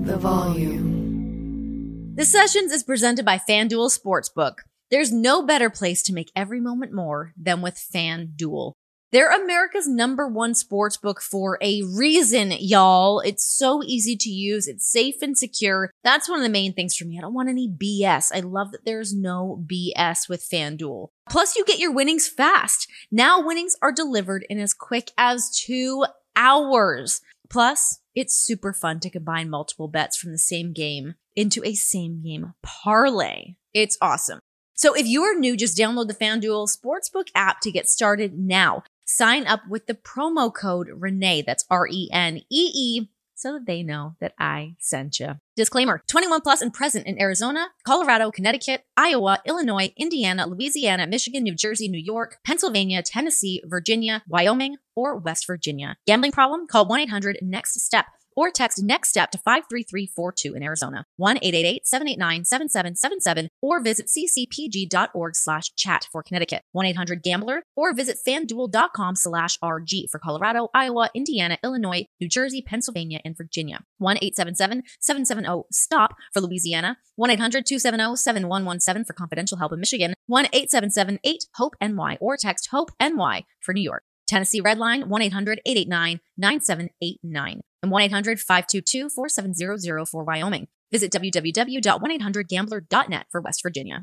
the volume. The Sessions is presented by FanDuel Sportsbook. There's no better place to make every moment more than with FanDuel. They're America's #1 sportsbook for a reason, y'all. It's so easy to use. It's safe and secure. That's one of the main things for me. I don't want any BS. I love that there's no BS with FanDuel. Plus, you get your winnings fast. Now winnings are delivered in as quick as 2 hours. Plus, it's super fun to combine multiple bets from the same game into a same game parlay. It's awesome. So if you are new, just download the FanDuel Sportsbook app to get started now. Sign up with the promo code Renee, that's RENEE, so that they know that I sent you. Disclaimer, 21 plus and present in Arizona, Colorado, Connecticut, Iowa, Illinois, Indiana, Louisiana, Michigan, New Jersey, New York, Pennsylvania, Tennessee, Virginia, Wyoming, or West Virginia. Gambling problem? Call 1-800-NEXT-STEP. Or text NEXT-STEP to 53342 in Arizona, 1-888-789-7777, or visit ccpg.org/chat for Connecticut, 1-800-GAMBLER, or visit fanduel.com/RG for Colorado, Iowa, Indiana, Illinois, New Jersey, Pennsylvania, and Virginia, 1-877-770-STOP for Louisiana, 1-800-270-7117 for confidential help in Michigan, 1-877-8-HOPE-NY, or text HOPE-NY for New York. Tennessee Redline, 1-800-889-9789. And 1-800-522-4700 for Wyoming. Visit www.1800gambler.net for West Virginia.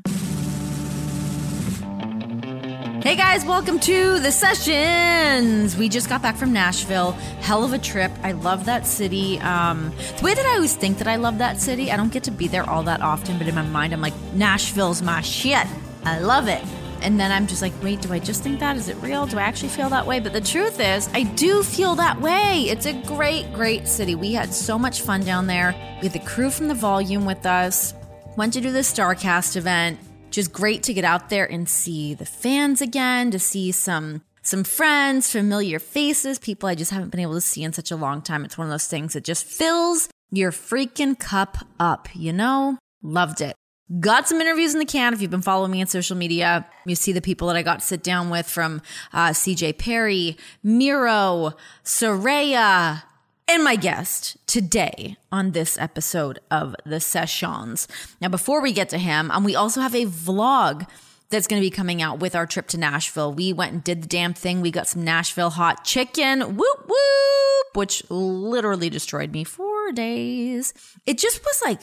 Hey guys, welcome to The Sessions. We just got back from Nashville. Hell of a trip. I love that city. The way that I always think that I love that city, I don't get to be there all that often, but in my mind, I'm like, Nashville's my shit. I love it. And then I'm just like, wait, do I just think that? Is it real? Do I actually feel that way? But the truth is, I do feel that way. It's a great, great city. We had so much fun down there. We had the crew from The Volume with us. Went to do the StarCast event. Just great to get out there and see the fans again, to see some friends, familiar faces, people I just haven't been able to see in such a long time. It's one of those things that just fills your freaking cup up, you know? Loved it. Got some interviews in the can. If you've been following me on social media, you see the people that I got to sit down with, from CJ Perry, Miro, Soraya, and my guest today on this episode of The Sessions. Now, before we get to him, we also have a vlog that's going to be coming out with our trip to Nashville. We went and did the damn thing. We got some Nashville hot chicken, whoop, whoop, which literally destroyed me for days. It just was like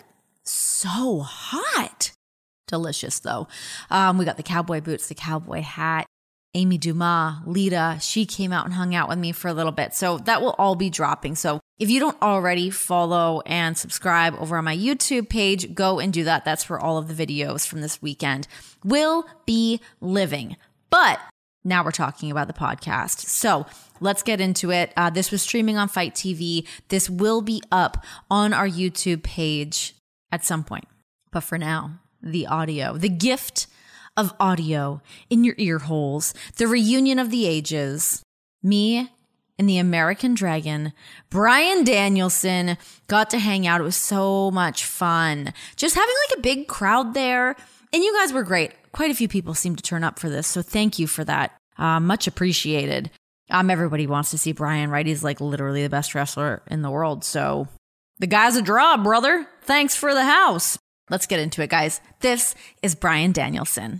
so hot. Delicious, though. We got the cowboy boots, the cowboy hat. Amy Dumas, Lita, she came out and hung out with me for a little bit. So that will all be dropping. So if you don't already follow and subscribe over on my YouTube page, go and do that. That's where all of the videos from this weekend will be living. But now we're talking about the podcast. So let's get into it. This was streaming on Fight TV. This will be up on our YouTube page at some point. But for now, the audio, the gift of audio in your ear holes, the reunion of the ages, me and the American Dragon, Bryan Danielson, got to hang out. It was so much fun. Just having like a big crowd there. And you guys were great. Quite a few people seemed to turn up for this. So thank you for that. Much appreciated. Everybody wants to see Bryan, right? He's like literally the best wrestler in the world. So the guy's a draw, brother. Thanks for the house. Let's get into it, guys. This is Bryan Danielson.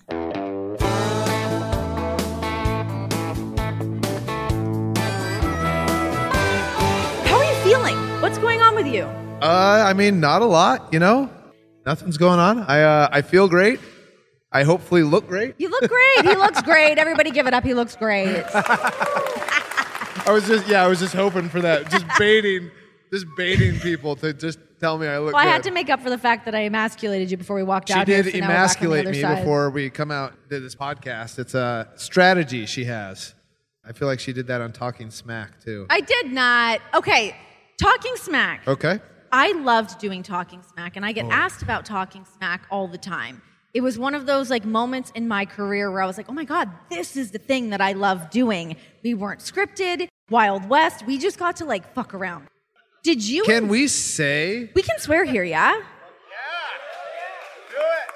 How are you feeling? What's going on with you? Not a lot, you know? Nothing's going on. I feel great. I hopefully look great. You look great. He looks great. Everybody give it up. He looks great. I was just hoping for that. Just baiting people to just tell me I look good. I had to make up for the fact that I emasculated you before we walked out here. She did emasculate me before we come out and did this podcast. It's a strategy she has. I feel like she did that on Talking Smack, too. I did not. Okay, Talking Smack. Okay. I loved doing Talking Smack, and I get asked about Talking Smack all the time. It was one of those like moments in my career where I was like, oh my God, this is the thing that I love doing. We weren't scripted, Wild West. We just got to like fuck around. Did you? Can we say? We can swear here, yeah? Yeah. Do it.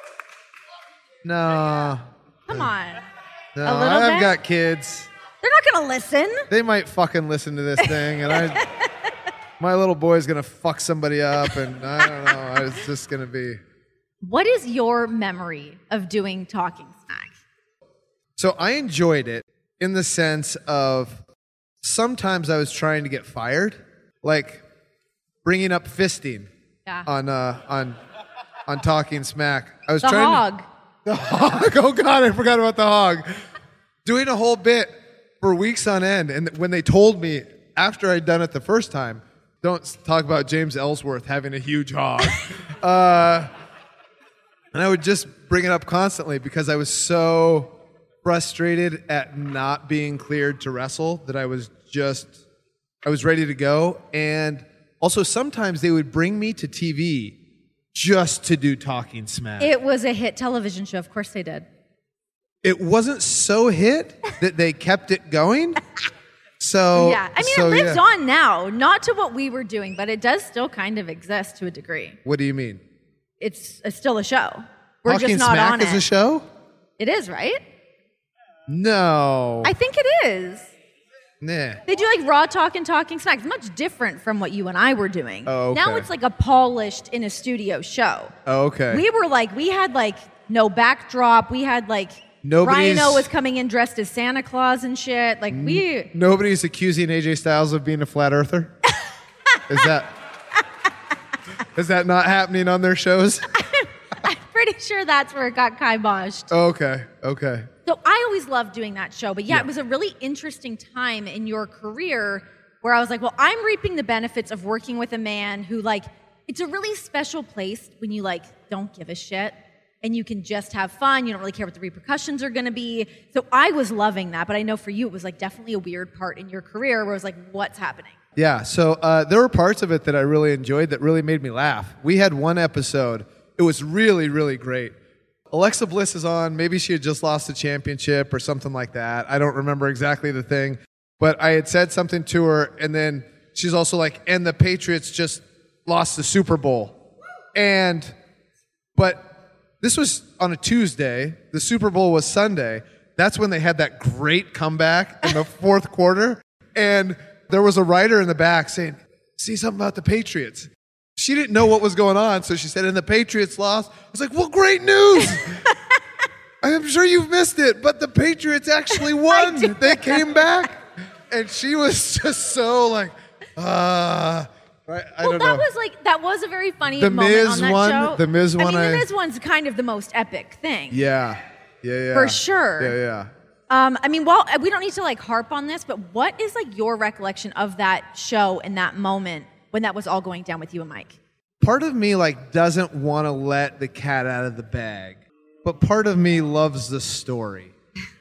No. Come on. No, A little I've bit? got kids. They're not going to listen. They might fucking listen to this thing, and my little boy's going to fuck somebody up, and I don't know. It's just going to be... What is your memory of doing Talking Smack? So I enjoyed it in the sense of sometimes I was trying to get fired, like bringing up fisting on Talking Smack. I was the trying hog. The hog. Oh God, I forgot about the hog. Doing a whole bit for weeks on end, and when they told me after I'd done it the first time, don't talk about James Ellsworth having a huge hog. And I would just bring it up constantly because I was so frustrated at not being cleared to wrestle that I was ready to go. And also sometimes they would bring me to TV just to do Talking Smack. It was a hit television show. Of course they did. It wasn't so hit that they kept it going. So yeah, I mean, it lives on now, not to what we were doing, but it does still kind of exist to a degree. What do you mean? It's still a show. We're Talking just not Smack on it. is a show? It is, right? No. I think it is. Nah. They do like Raw Talk and Talking Smack. It's much different from what you and I were doing. Oh, okay. Now it's like a polished in a studio show. Oh, okay. We had like no backdrop. We had like Rhino was coming in dressed as Santa Claus and shit. Like Nobody's accusing AJ Styles of being a flat earther? Is that not happening on their shows? I'm pretty sure that's where it got kiboshed. Okay. So I always loved doing that show. But yeah, it was a really interesting time in your career where I was like, well, I'm reaping the benefits of working with a man who like, it's a really special place when you like don't give a shit and you can just have fun. You don't really care what the repercussions are going to be. So I was loving that. But I know for you, it was like definitely a weird part in your career where it was like, what's happening? Yeah, so there were parts of it that I really enjoyed that really made me laugh. We had one episode. It was really, really great. Alexa Bliss is on. Maybe she had just lost the championship or something like that. I don't remember exactly the thing. But I had said something to her, and then she's also like, and the Patriots just lost the Super Bowl. But this was on a Tuesday. The Super Bowl was Sunday. That's when they had that great comeback in the fourth quarter. And there was a writer in the back saying, see something about the Patriots. She didn't know what was going on, so she said, and the Patriots lost. I was like, well, great news. I'm sure you've missed it, but the Patriots actually won. They came back. And she was just so like, I don't know. That was a very funny moment on that show. The Miz one. The Miz one's kind of the most epic thing. Yeah. For sure. Yeah. We don't need to like harp on this, but what is like your recollection of that show in that moment when that was all going down with you and Mike? Part of me like doesn't want to let the cat out of the bag, but part of me loves the story.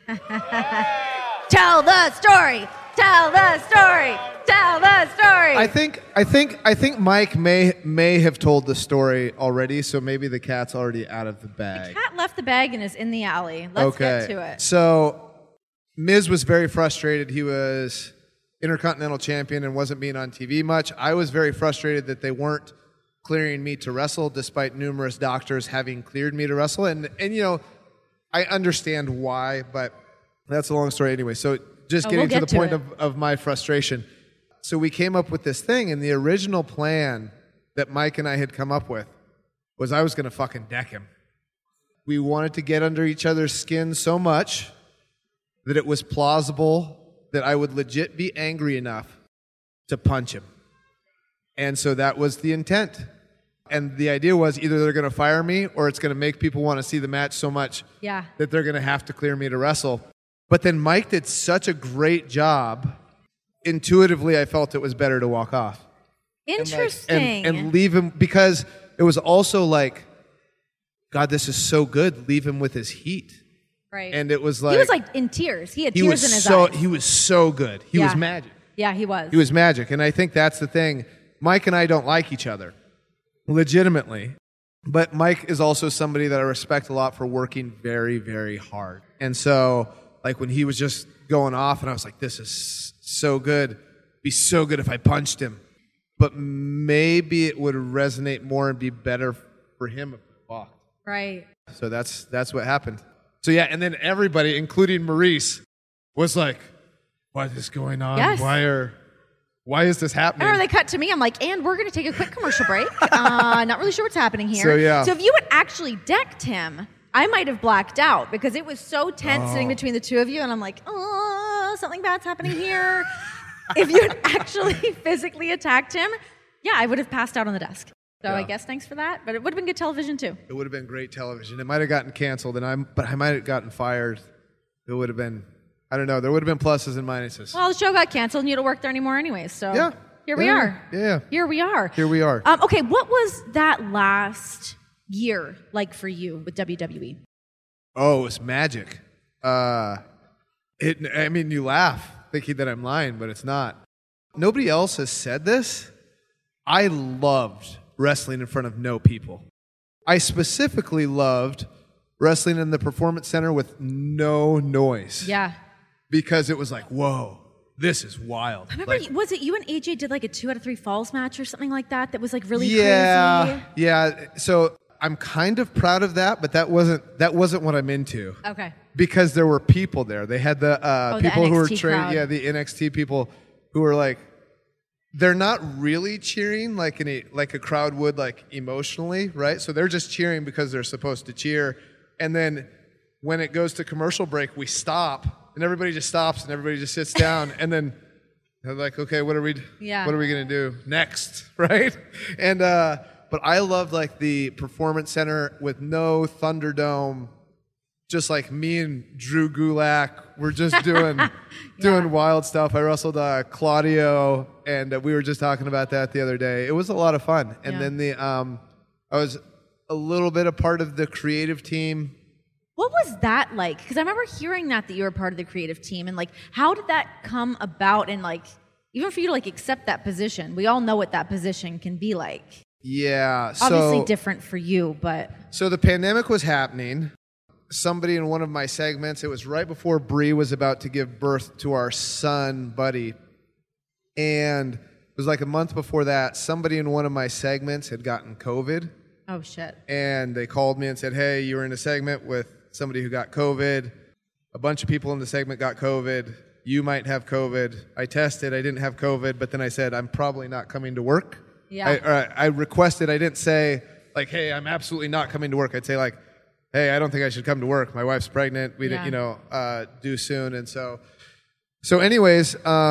Tell the story. Tell the story. Tell the story. I think Mike may have told the story already, so maybe the cat's already out of the bag. The cat left the bag and is in the alley. Let's get to it. So Miz was very frustrated. He was Intercontinental Champion and wasn't being on TV much. I was very frustrated that they weren't clearing me to wrestle, despite numerous doctors having cleared me to wrestle. And you know, I understand why, but that's a long story anyway. So just getting to the point of my frustration. So we came up with this thing, and the original plan that Mike and I had come up with was I was going to fucking deck him. We wanted to get under each other's skin so much that it was plausible that I would legit be angry enough to punch him. And so that was the intent. And the idea was either they're going to fire me or it's going to make people want to see the match so much that they're going to have to clear me to wrestle. But then Mike did such a great job. Intuitively, I felt it was better to walk off. Interesting. And leave him, because it was also like, God, this is so good. Leave him with his heat. Right. And it was like... He was like in tears. He had tears in his eyes. He was so good. He was magic. Yeah, he was. He was magic. And I think that's the thing. Mike and I don't like each other. Legitimately. But Mike is also somebody that I respect a lot for working very, very hard. And so, like, when he was just going off, and I was like, this is so good. It'd be so good if I punched him. But maybe it would resonate more and be better for him if we walked. Right. So that's what happened. So yeah, and then everybody, including Maurice, was like, what is going on? Yes. Why why is this happening? Or they cut to me. I'm like, and we're going to take a quick commercial break. Not really sure what's happening here. So, yeah. So if you had actually decked him, I might have blacked out because it was so tense sitting between the two of you. And I'm like, oh, something bad's happening here. If you had actually physically attacked him, yeah, I would have passed out on the desk. So I guess thanks for that. But it would have been good television too. It would have been great television. It might have gotten canceled, but I might have gotten fired. It would have been, I don't know. There would have been pluses and minuses. Well, the show got canceled and you don't work there anymore anyways. So Yeah. here we are. Yeah. Here we are. Here we are. Okay, what was that last year like for you with WWE? Oh, it was magic. I mean, you laugh thinking that I'm lying, but it's not. Nobody else has said this. I loved wrestling in front of no people. I specifically loved wrestling in the Performance Center with no noise. Yeah. Because it was like, whoa, this is wild. I remember, was it you and AJ did like a 2 out of 3 falls match or something like that? That was like really crazy. Yeah. So I'm kind of proud of that, but that wasn't what I'm into. Okay. Because there were people there. They had the people the who were NXT trained. crowd. Yeah, the NXT people who were like, they're not really cheering like a crowd would like emotionally, right? So they're just cheering because they're supposed to cheer. And then when it goes to commercial break, we stop and everybody just stops and everybody just sits down. And then they're like, okay, what are we gonna do next, right? And but I loved like the Performance Center with no Thunderdome. Just like me and Drew Gulak, we're just doing wild stuff. I wrestled Claudio, and we were just talking about that the other day. It was a lot of fun. And then I was a little bit a part of the creative team. What was that like? Because I remember hearing that you were part of the creative team, and like, how did that come about? And like, even for you to like accept that position, we all know what that position can be like. Yeah, Obviously different for you, but so the pandemic was happening. Somebody in one of my segments, it was right before Bree was about to give birth to our son, Buddy. And it was like a month before that, somebody in one of my segments had gotten COVID. oh shit. And they called me and said, hey, you were in a segment with somebody who got COVID. A bunch of people in the segment got COVID. You might have COVID. I tested. I didn't have COVID. But then I said, I'm probably not coming to work. Yeah. I requested. I didn't say, like, hey, I'm absolutely not coming to work. I'd say, like, hey, I don't think I should come to work. My wife's pregnant. We didn't, due soon. And so anyways,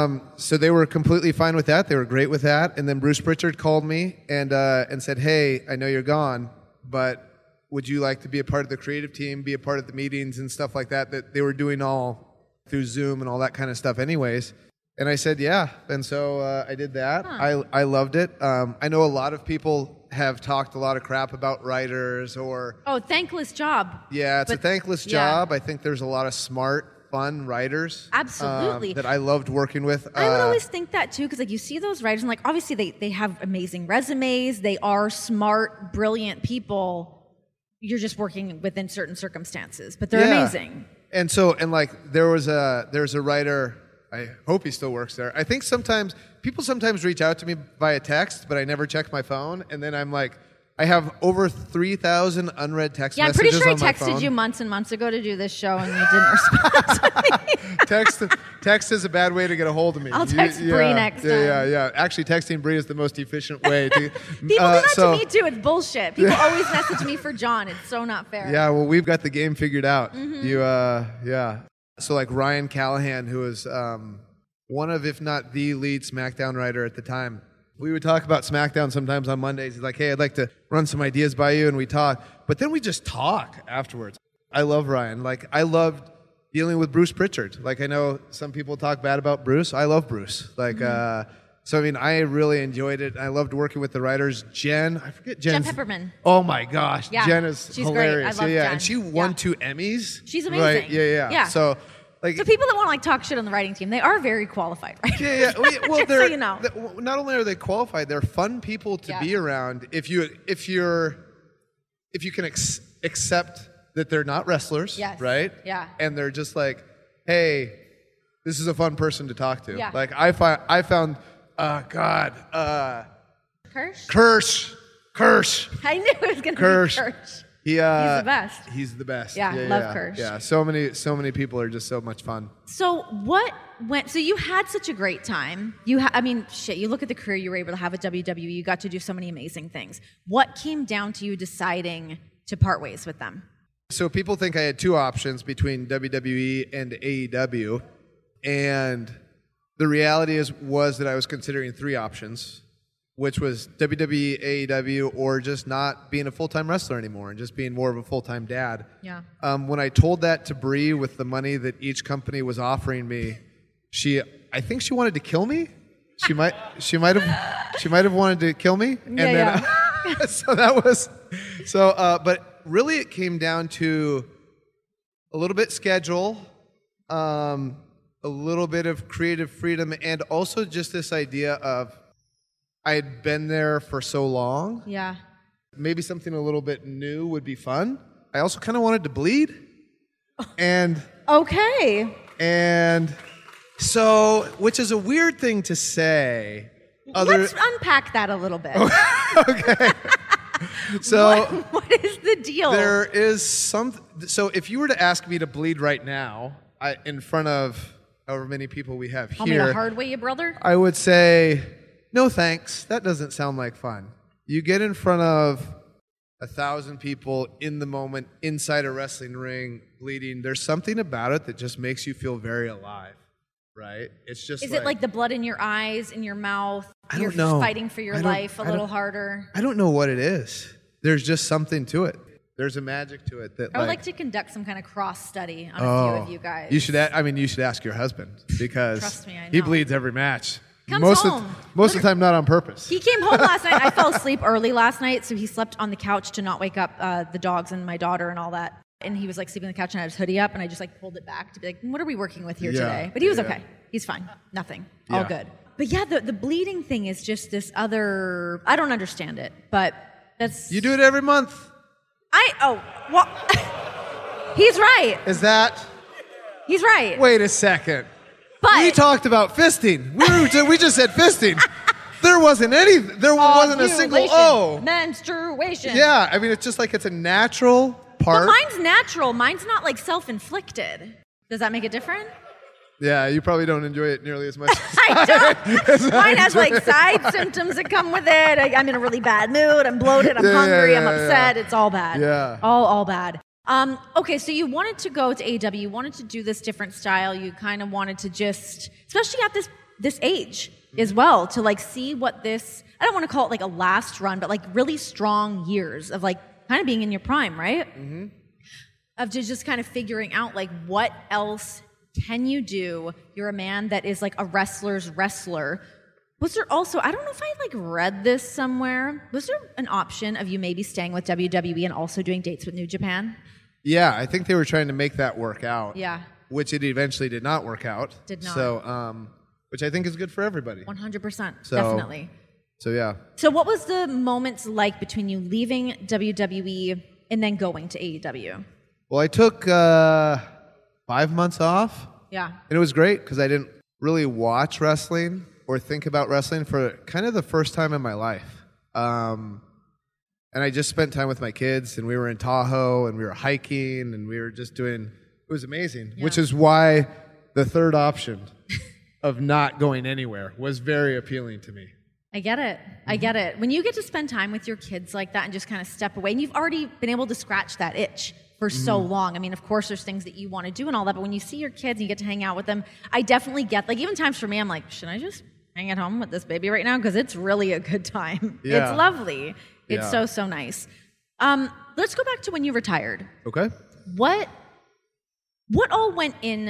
so they were completely fine with that. They were great with that. And then Bruce Pritchard called me and said, hey, I know you're gone, but would you like to be a part of the creative team, be a part of the meetings and stuff like that they were doing all through Zoom and all that kind of stuff anyways. And I said, yeah. And so I did that. Huh. I loved it. I know a lot of people have talked a lot of crap about writers or... Oh, thankless job. Yeah, it's a thankless job. I think there's a lot of smart, fun writers. Absolutely. That I loved working with. I would always think that too, because like you see those writers and like obviously they have amazing resumes. They are smart, brilliant people. You're just working within certain circumstances, but they're amazing. And so, and like there's a writer, I hope he still works there. I think people sometimes reach out to me via text, but I never check my phone. And then I'm like, I have over 3,000 unread text messages on my phone. Yeah, I'm pretty sure I texted you months and months ago to do this show, and you didn't respond to me. Text is a bad way to get a hold of me. I'll text Bree next time. Yeah. Actually, texting Bree is the most efficient way to... People do that to me too. It's bullshit. People always message me for John. It's so not fair. Yeah, well, we've got the game figured out. Mm-hmm. So like Ryan Callahan, who was one of, if not the lead SmackDown writer at the time, we would talk about SmackDown sometimes on Mondays. He's like, hey, I'd like to run some ideas by you, and we talk. But then we just talk afterwards. I love Ryan. Like, I loved dealing with Bruce Pritchard. Like, I know some people talk bad about Bruce. I love Bruce. Like, so I mean, I really enjoyed it. I loved working with the writers. Jen, I forget Jen's... Jen Pepperman. Oh my gosh. Yeah. She's She's hilarious. great. I love Jen. And she won 2 Emmys. She's amazing. Right? Yeah. So... So people that want to like talk shit on the writing team, they are very qualified, right? Yeah. Well, Just so you know. Not only are they qualified, they're fun people to be around. If you can accept that they're not wrestlers, right? Yeah. And they're just like, hey, this is a fun person to talk to. Yeah. Like I found, Kirsch. Kirsch. I knew it was going to be Kirsch. He's the best. He's the best. Yeah, love Kirsch. Yeah, so many people are just so much fun. So so you had such a great time. You look at the career you were able to have at WWE. You got to do so many amazing things. What came down to you deciding to part ways with them? So people think I had two options between WWE and AEW, and the reality was that I was considering three options, which was WWE, AEW, or just not being a full-time wrestler anymore and just being more of a full-time dad. Yeah. When I told that to Brie with the money that each company was offering me, I think she wanted to kill me. She might have wanted to kill me. And then but really it came down to a little bit schedule, a little bit of creative freedom, and also just this idea of I had been there for so long. Yeah. Maybe something a little bit new would be fun. I also kind of wanted to bleed. And okay. And so, which is a weird thing to say. Let's unpack that a little bit. Okay. So what is the deal? There is so if you were to ask me to bleed right now, in front of however many people we have Call here. me the hard way, you brother? I would say, no thanks. That doesn't sound like fun. You get in front of 1,000 people in the moment, inside a wrestling ring, bleeding. There's something about it that just makes you feel very alive, right? It's just Is it like the blood in your eyes, in your mouth? I don't know. Fighting for your life a little harder? I don't know what it is. There's just something to it. There's a magic to it that I would like to conduct some kind of cross study on a few of you guys. You should ask your husband, because Trust me, I know. he bleeds every match. Comes most home. Most of the time, not on purpose. He came home last night. I fell asleep early last night, so he slept on the couch to not wake up the dogs and my daughter and all that. And he was like sleeping on the couch, and I had his hoodie up, and I just like pulled it back to be like, what are we working with here today? But he was okay. He's fine. Nothing. All good. But yeah, the bleeding thing is just this other, I don't understand it, but that's... You do it every month. He's right. Is that... He's right. Wait a second. But we talked about fisting. We just said fisting. There wasn't a single menstruation. Yeah, I mean, it's just like it's a natural part. But mine's natural. Mine's not like self-inflicted. Does that make it different? Yeah, you probably don't enjoy it nearly as much as I don't. Mine has like side symptoms that come with it. I'm in a really bad mood. I'm bloated. I'm hungry. I'm upset. It's all bad. Yeah. All bad. Okay, so you wanted to go to AEW. You wanted to do this different style. You kind of wanted to just, especially at this age as well, to like see what this, I don't want to call it like a last run, but like really strong years of like kind of being in your prime, right? Mm-hmm. Of just kind of figuring out like what else can you do? You're a man that is like a wrestler's wrestler. Was there also, I don't know if I like read this somewhere, was there an option of you maybe staying with WWE and also doing dates with New Japan? Yeah, I think they were trying to make that work out. Yeah. Which it eventually did not work out. Did not. So, which I think is good for everybody. 100%, definitely. So, yeah. So what was the moments like between you leaving WWE and then going to AEW? Well, I took 5 months off. Yeah. And it was great because I didn't really watch wrestling or think about wrestling for kind of the first time in my life. And I just spent time with my kids, and we were in Tahoe, and we were hiking, and we were just doing, it was amazing, which is why the third option of not going anywhere was very appealing to me. I get it. I get it. When you get to spend time with your kids like that and just kind of step away, and you've already been able to scratch that itch for so long. I mean, of course, there's things that you want to do and all that, but when you see your kids and you get to hang out with them, I definitely get, like, even times for me, I'm like, should I just hang at home with this baby right now? Because it's really a good time. Yeah. It's lovely. It's so nice. Let's go back to when you retired. Okay. What all went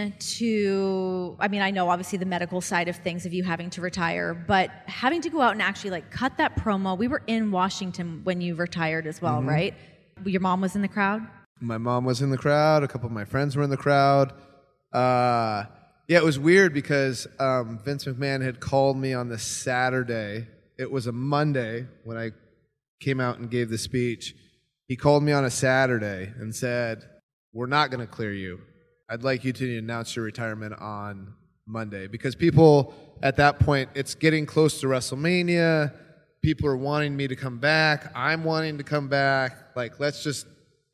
into, I mean, I know obviously the medical side of things of you having to retire, but having to go out and actually like cut that promo. We were in Washington when you retired as well, right? Your mom was in the crowd? My mom was in the crowd. A couple of my friends were in the crowd. Yeah, it was weird because Vince McMahon had called me on the Saturday. It was a Monday when I came out and gave the speech. He called me on a Saturday and said, we're not going to clear you. I'd like you to announce your retirement on Monday. Because people, at that point, it's getting close to WrestleMania. People are wanting me to come back. I'm wanting to come back. Like, let's just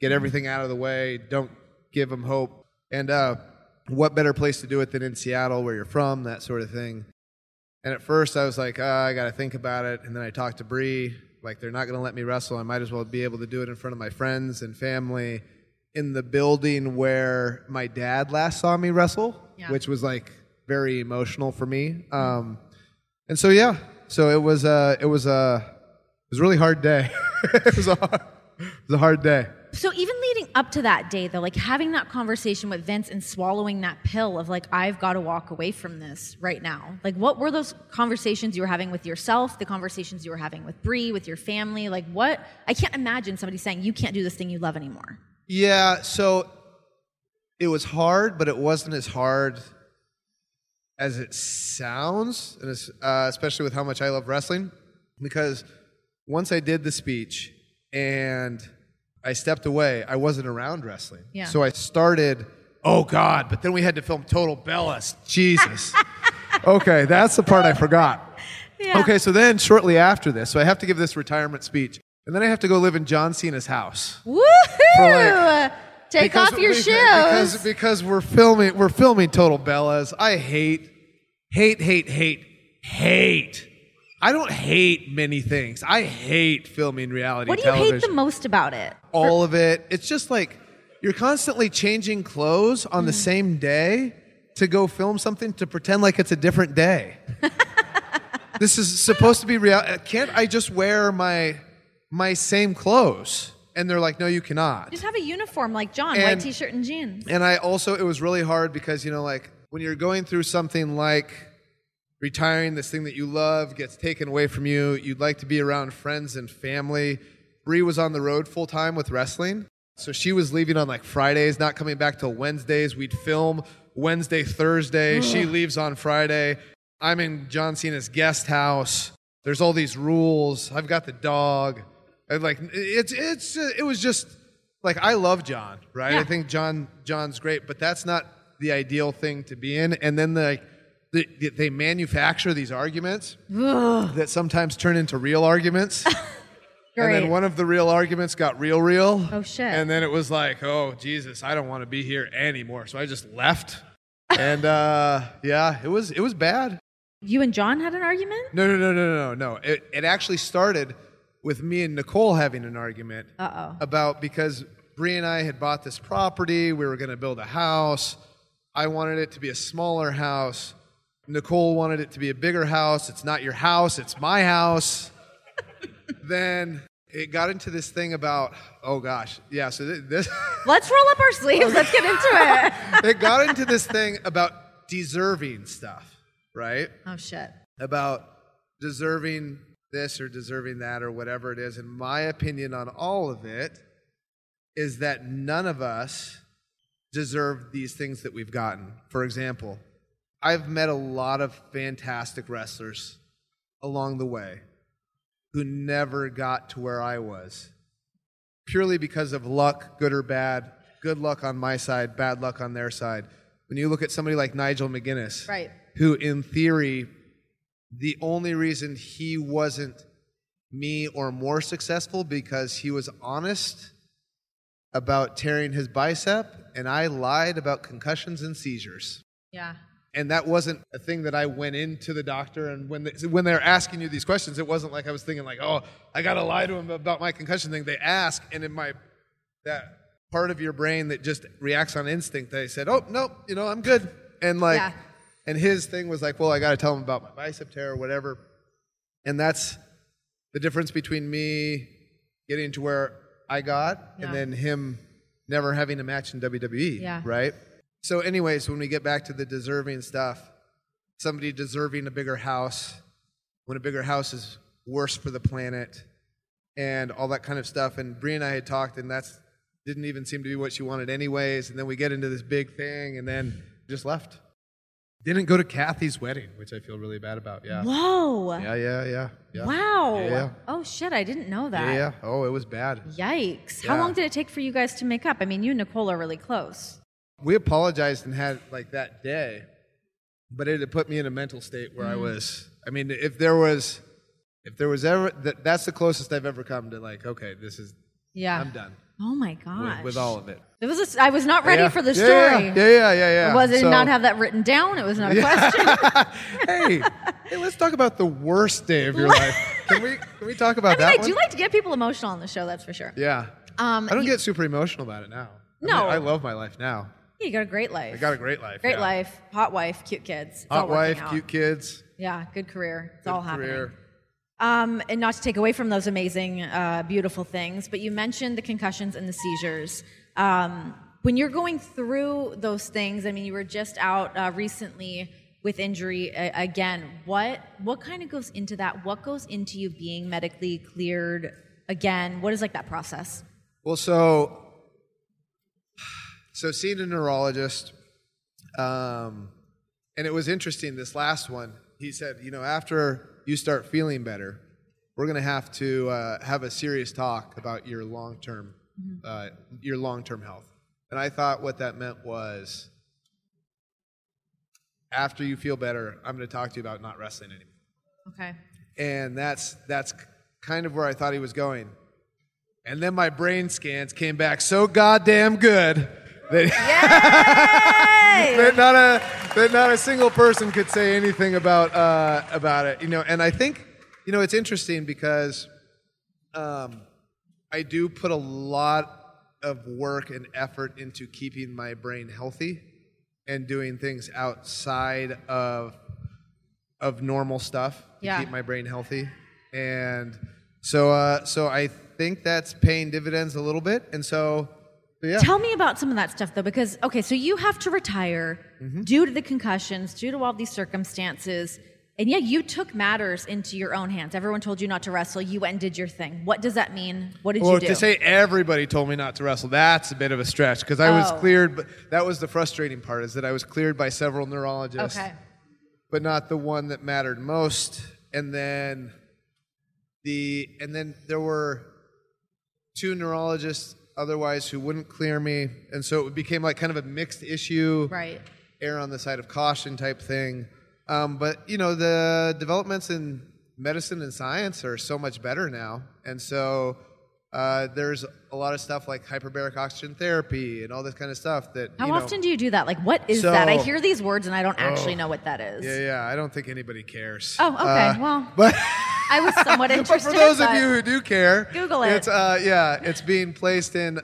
get everything out of the way, don't give them hope. And what better place to do it than in Seattle, where you're from, that sort of thing. And at first I was like, I got to think about it. And then I talked to Bree, like, they're not going to let me wrestle. I might as well be able to do it in front of my friends and family in the building where my dad last saw me wrestle, which was like very emotional for me. And so, it was a really hard day. It was a hard day. So even leading up to that day, though, like having that conversation with Vince and swallowing that pill of like, I've got to walk away from this right now. Like, what were those conversations you were having with yourself, the conversations you were having with Bree, with your family? Like, what? I can't imagine somebody saying, you can't do this thing you love anymore. Yeah, so it was hard, but it wasn't as hard as it sounds, and especially with how much I love wrestling, because once I did the speech and I stepped away, I wasn't around wrestling. Yeah. So I started, oh God, but then we had to film Total Bellas. Jesus. Okay, that's the part I forgot. Yeah. Okay, so then shortly after this, so I have to give this retirement speech, and then I have to go live in John Cena's house. Woohoo! Take off your shoes. Because we're filming Total Bellas. I hate. I don't hate many things. I hate filming reality television. What do you hate the most about it? All of it. It's just like you're constantly changing clothes on the same day to go film something to pretend like it's a different day. This is supposed to be real. Can't I just wear my same clothes? And they're like, no, you cannot. Just have a uniform like John, white t-shirt and jeans. And it was really hard because, like when you're going through something like retiring, this thing that you love gets taken away from you. You'd like to be around friends and family. Bree was on the road full time with wrestling. So she was leaving on like Fridays, not coming back till Wednesdays. We'd film Wednesday, Thursday. She leaves on Friday. I'm in John Cena's guest house. There's all these rules. I've got the dog. And like it was just like, I love John, right? Yeah. I think John's great, but that's not the ideal thing to be in. And then they manufacture these arguments that sometimes turn into real arguments. Great. And then one of the real arguments got real. Oh, shit. And then it was like, oh, Jesus, I don't want to be here anymore. So I just left. And it was bad. You and John had an argument? No. It actually started with me and Nicole having an argument because Bree and I had bought this property. We were going to build a house. I wanted it to be a smaller house. Nicole wanted it to be a bigger house. It's not your house. It's my house. Then it got into this thing about, oh gosh. Yeah, so this... Let's roll up our sleeves. Let's get into it. It got into this thing about deserving stuff, right? Oh, shit. About deserving this or deserving that or whatever it is. And my opinion on all of it is that none of us deserve these things that we've gotten. For example, I've met a lot of fantastic wrestlers along the way who never got to where I was, purely because of luck, good or bad. Good luck on my side, bad luck on their side. When you look at somebody like Nigel McGuinness, right, who in theory, the only reason he wasn't me or more successful because he was honest about tearing his bicep, and I lied about concussions and seizures. Yeah. And that wasn't a thing that I went into the doctor, and when they're asking you these questions, it wasn't like I was thinking like, oh, I got to lie to him about my concussion thing. They ask, and in that part of your brain that just reacts on instinct, they said, oh, no, I'm good. And and his thing was like, well, I got to tell him about my bicep tear or whatever. And that's the difference between me getting to where I got and then him never having a match in WWE, right? So anyways, when we get back to the deserving stuff, somebody deserving a bigger house, when a bigger house is worse for the planet and all that kind of stuff. And Bree and I had talked, and that didn't even seem to be what she wanted anyways. And then we get into this big thing and then just left. Didn't go to Kathy's wedding, which I feel really bad about, yeah. Whoa. Yeah. Wow. Yeah. Oh, shit, I didn't know that. Yeah. Oh, it was bad. Yikes. Yeah. How long did it take for you guys to make up? I mean, you and Nicole are really close. We apologized and had like that day, but it had put me in a mental state where I was, I mean, if there was ever, that's the closest I've ever come to like, okay, this is Yeah. I'm done Oh my gosh. with all of it. I was not ready for the story. Yeah. I did not have that written down. It was not a question. hey, let's talk about the worst day of your life. Can we talk about that I one? do like to get people emotional on the show, that's for sure. Yeah. I don't get super emotional about it now. No. I love my life now. Yeah, you got a great life. I got a great life. Great life, hot wife, cute kids. It's Hot all working wife, out. cute kids. Yeah, good career. It's Good all career. happening. And not to take away from those amazing, beautiful things, but you mentioned the concussions and the seizures. When you're going through those things, I mean, you were just out recently with injury again. What kind of goes into that? What goes into you being medically cleared again? What is like that process? Well, so seeing a neurologist, and it was interesting, this last one, he said, after you start feeling better, we're going to have to have a serious talk about your long-term health. And I thought what that meant was, after you feel better, I'm going to talk to you about not wrestling anymore. Okay. And that's kind of where I thought he was going. And then my brain scans came back so goddamn good that, that not a single person could say anything about it. And I think, it's interesting because I do put a lot of work and effort into keeping my brain healthy and doing things outside of normal stuff to keep my brain healthy. And so I think that's paying dividends a little bit. And so, yeah. Tell me about some of that stuff, though, because, okay, so you have to retire due to the concussions, due to all these circumstances, and you took matters into your own hands. Everyone told you not to wrestle. You went and did your thing. What does that mean? What did you do? To say everybody told me not to wrestle, that's a bit of a stretch, because I was cleared, but that was the frustrating part, is that I was cleared by several neurologists, but not the one that mattered most. And then there were 2 neurologists otherwise who wouldn't clear me, and so it became like kind of a mixed issue, err on the side of caution type thing. But the developments in medicine and science are so much better now, and so there's a lot of stuff like hyperbaric oxygen therapy and all this kind of stuff that. How often do you do that? Like, what is that? I hear these words and I don't actually know what that is. Yeah. I don't think anybody cares. Oh, okay. But I was somewhat interested. But for those of you who do care, Google it. It's being placed in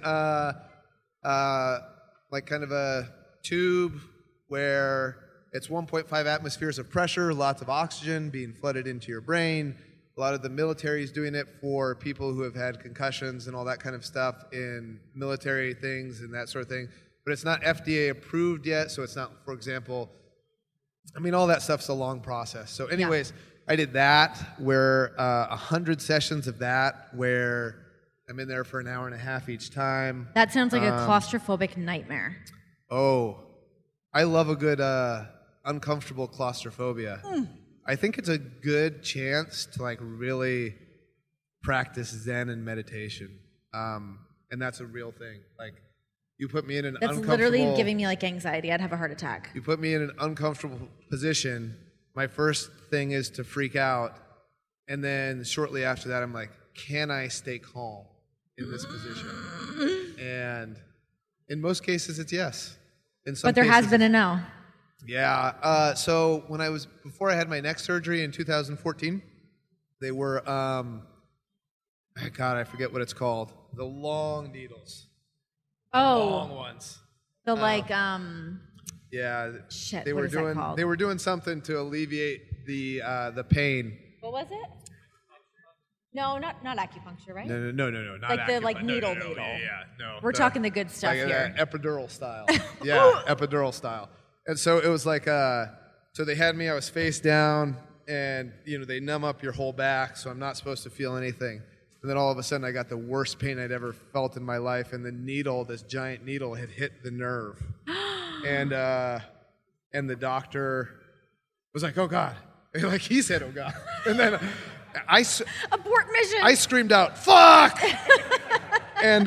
like kind of a tube where it's 1.5 atmospheres of pressure, lots of oxygen being flooded into your brain. A lot of the military is doing it for people who have had concussions and all that kind of stuff in military things and that sort of thing. But it's not FDA approved yet, so it's not, for example, all that stuff's a long process. So anyways, I did that, where 100 sessions of that, where I'm in there for an hour and a half each time. That sounds like a claustrophobic nightmare. Oh, I love a good uncomfortable claustrophobia. I think it's a good chance to like really practice Zen and meditation, and that's a real thing. Like, you put me in an uncomfortable. That's literally giving me like anxiety. I'd have a heart attack. You put me in an uncomfortable position. My first thing is to freak out, and then shortly after that, I'm like, can I stay calm in this position? And in most cases, it's yes. In some but there cases, has been a no. Yeah. So before I had my neck surgery in 2014, they were, God, I forget what it's called. The long needles. Oh. The long ones. The Yeah. Shit. They what were is doing. that called? They were doing something to alleviate the pain. What was it? No, not acupuncture, right? No, not like the needle. Yeah, no. We're talking the good stuff here. Epidural style. Yeah, epidural style. And so it was like, so they had me, I was face down, and, they numb up your whole back, so I'm not supposed to feel anything. And then all of a sudden I got the worst pain I'd ever felt in my life, and the needle, this giant needle, had hit the nerve. And the doctor was like, oh, God. Like he said, oh, God. And then abort mission. I screamed out, fuck! and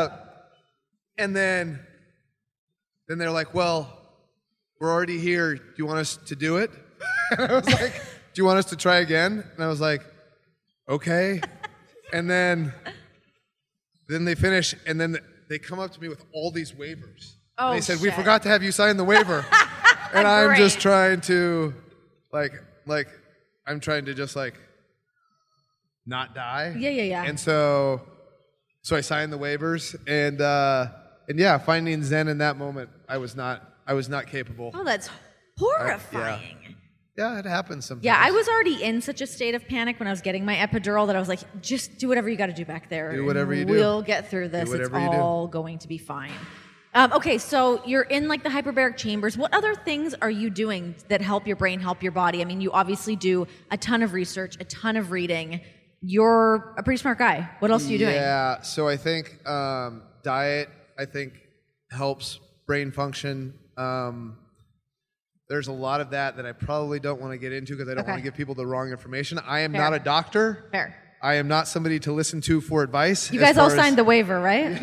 then they're like, well, we're already here. Do you want us to do it? And I was like, do you want us to try again? And I was like, okay. And then Then they finish, and then they come up to me with all these waivers. Oh, and they said, "We shit. forgot to have you sign the waiver." And I'm just Great. trying to, I'm trying to just not die. Yeah. And so I signed the waivers, and yeah, finding Zen in that moment, I was not capable. Oh, that's horrifying. Yeah, it happens sometimes. Yeah, I was already in such a state of panic when I was getting my epidural that I was like, just do whatever you got to do back there. Do whatever you do. We'll get through this. Do It's whatever you do. all going to be fine. Okay, so you're in like the hyperbaric chambers. What other things are you doing that help your brain, help your body? I mean, you obviously do a ton of research, a ton of reading. You're a pretty smart guy. What else are you doing? Yeah, so I think diet, helps brain function. There's a lot of that I probably don't want to get into because I don't want to give people the wrong information. I am not a doctor. Fair. I am not somebody to listen to for advice. You guys all signed the waiver, right?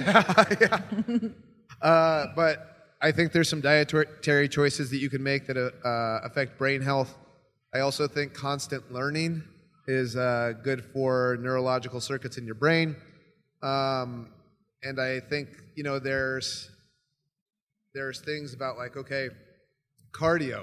But I think there's some dietary choices that you can make that affect brain health. I also think constant learning is good for neurological circuits in your brain. And I think, there's things about cardio,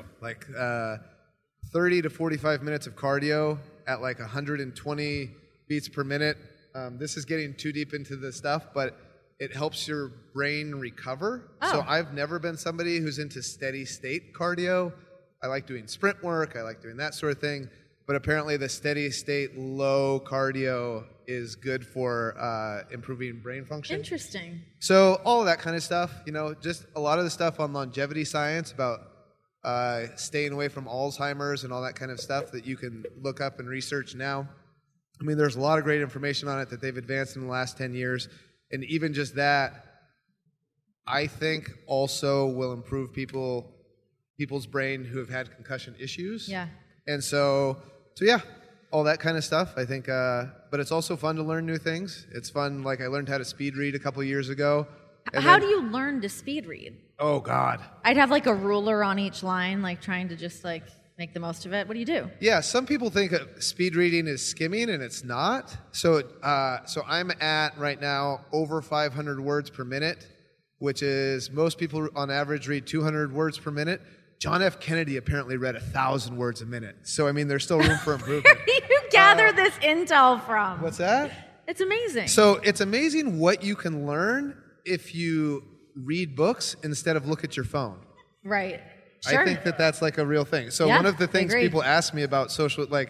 30 to 45 minutes of cardio at 120 beats per minute. This is getting too deep into the stuff, but it helps your brain recover. Oh. So I've never been somebody who's into steady state cardio. I like doing sprint work. I like doing that sort of thing. But apparently the steady state low cardio is good for improving brain function. Interesting. So all of that kind of stuff, just a lot of the stuff on longevity science about staying away from Alzheimer's and all that kind of stuff that you can look up and research now. I mean, there's a lot of great information on it that they've advanced in the last 10 years. And even just that, I think also will improve people's brain who have had concussion issues. Yeah. And so yeah, all that kind of stuff. I think, but it's also fun to learn new things. It's fun. I learned how to speed read a couple years ago. How do you learn to speed read? Oh God. I'd have a ruler on each line, trying to just make the most of it. What do you do? Yeah, some people think speed reading is skimming, and it's not. So I'm at right now over 500 words per minute, which is most people on average read 200 words per minute. John F. Kennedy apparently read 1,000 words a minute. So I mean, there's still room for improvement. Where do you gather this intel from? What's that? It's amazing. So it's amazing what you can learn if you read books instead of look at your phone. Right. Sure. I think that's a real thing. So Yeah, one of the I things agree. people ask me about social, when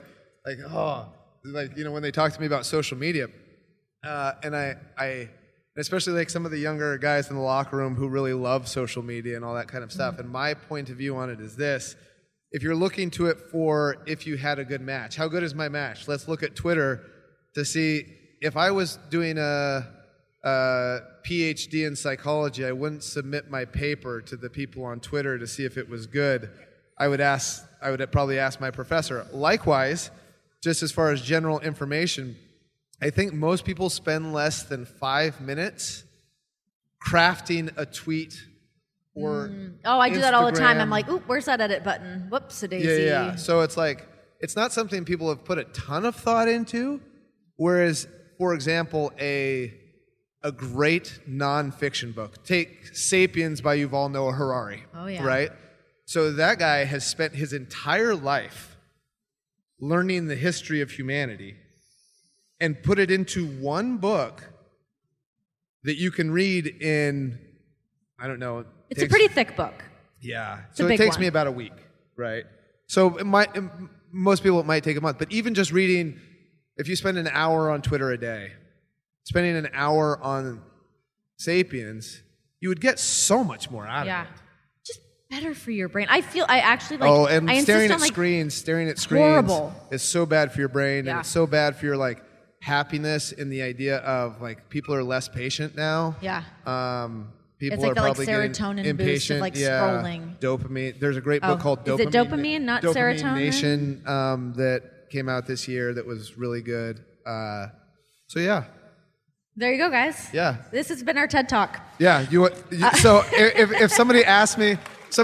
they talk to me about social media, and I especially some of the younger guys in the locker room who really love social media and all that kind of stuff. And my point of view on it is this: if you're looking to it for if you had a good match, how good is my match? Let's look at Twitter to see if I was doing a PhD in psychology, I wouldn't submit my paper to the people on Twitter to see if it was good. I would probably ask my professor. Likewise, just as far as general information, I think most people spend less than 5 minutes crafting a tweet or I do that all the time. Instagram. I'm like, oop, where's that edit button? Whoops-a-daisy. Yeah. So it's not something people have put a ton of thought into, whereas, for example, a great nonfiction book. Take *Sapiens* by Yuval Noah Harari. Oh, yeah. Right? So that guy has spent his entire life learning the history of humanity and put it into one book that you can read in, I don't know. It's a pretty thick book. Yeah. a So it big takes one. me about a week, right? So most people it might take a month. But even just reading, if you spend an hour on Twitter a day, spending an hour on *Sapiens*, you would get so much more out of it. Just better for your brain. I actually And I staring insist at on, screens horrible. is so bad for your brain, Yeah. and it's so bad for your happiness in the idea of people are less patient now. Yeah. People It's like are the, probably serotonin getting boost of, impatient. scrolling. Dopamine. There's a great book called is Dopamine. it dopamine, not Dopamine serotonin? Nation that came out this year that was really good. So yeah. There you go, guys. Yeah. This has been our TED Talk. Yeah. So if somebody asked me,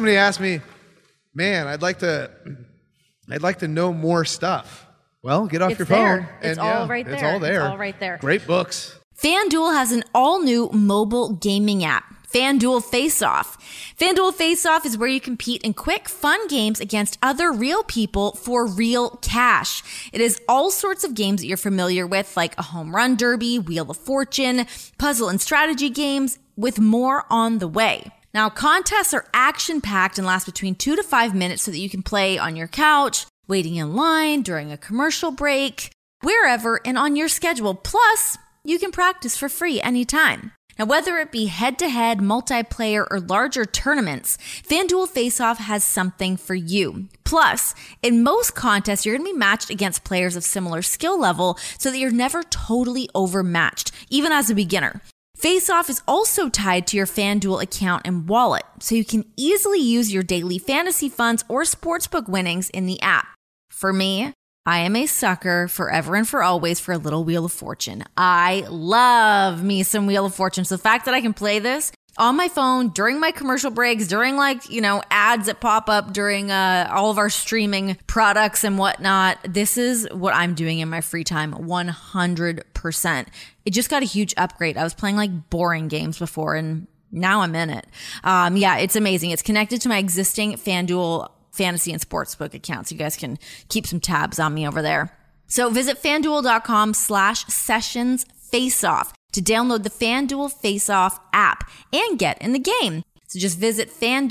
man, I'd like to know more stuff. Well, get off It's your there. phone. It's and all right there. It's all there. It's all right there. Great books. FanDuel has an all-new mobile gaming app, FanDuel Face-Off. FanDuel Face-Off is where you compete in quick, fun games against other real people for real cash. It is all sorts of games that you're familiar with, like a home run derby, Wheel of Fortune, puzzle and strategy games, with more on the way. Now, contests are action-packed and last between 2 to 5 minutes so that you can play on your couch, waiting in line, during a commercial break, wherever and on your schedule. Plus, you can practice for free anytime. Now, whether it be head-to-head, multiplayer, or larger tournaments, FanDuel Face-Off has something for you. Plus, in most contests, you're going to be matched against players of similar skill level so that you're never totally overmatched, even as a beginner. Face-Off is also tied to your FanDuel account and wallet, so you can easily use your daily fantasy funds or sportsbook winnings in the app. For me, I am a sucker forever and for always for a little Wheel of Fortune. I love me some Wheel of Fortune. So the fact that I can play this on my phone during my commercial breaks, during ads that pop up during all of our streaming products and whatnot, this is what I'm doing in my free time 100%. It just got a huge upgrade. I was playing like boring games before and now I'm in it. It's amazing. It's connected to my existing FanDuel fantasy and sportsbook accounts. You guys can keep some tabs on me over there. So visit FanDuel.com/sessions faceoff to download the FanDuel Face-Off app and get in the game. So just visit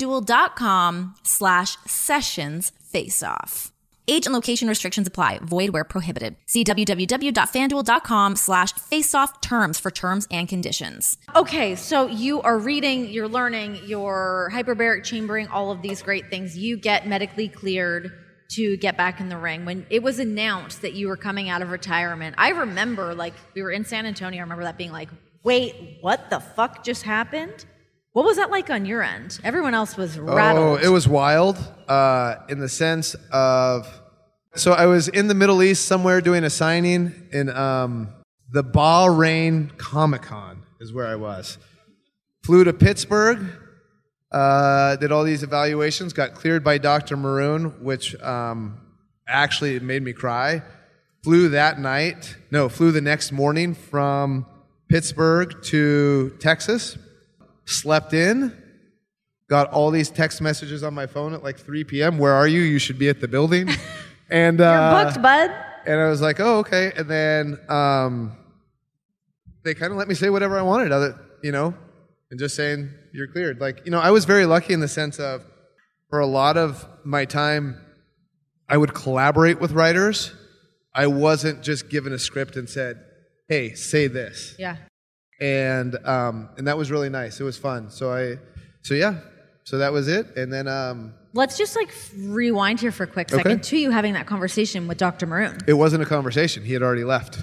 FanDuel.com/sessions faceoff. Age and location restrictions apply. Void where prohibited. See www.fanduel.com/faceoff terms for terms and conditions. Okay, so you are reading, you're learning, you're hyperbaric chambering, all of these great things. You get medically cleared to get back in the ring. When it was announced that you were coming out of retirement, I remember, we were in San Antonio. I remember that being like, wait, what the fuck just happened? What was that like on your end? Everyone else was rattled. Oh, it was wild in the sense of... So I was in the Middle East somewhere doing a signing in the Bahrain Comic-Con is where I was. Flew to Pittsburgh, did all these evaluations, got cleared by Dr. Maroon, which actually made me cry. Flew the next morning from Pittsburgh to Texas. Slept in, got all these text messages on my phone at like 3 p.m. Where are you? You should be at the building. And you're booked, bud. And I was like, oh, okay. And then they kind of let me say whatever I wanted, and just saying you're cleared. I was very lucky in the sense of, for a lot of my time, I would collaborate with writers. I wasn't just given a script and said, hey, say this. Yeah. And that was really nice. It was fun. So that was it. And then let's just rewind here for a quick second to you having that conversation with Dr. Maroon. It wasn't a conversation. He had already left.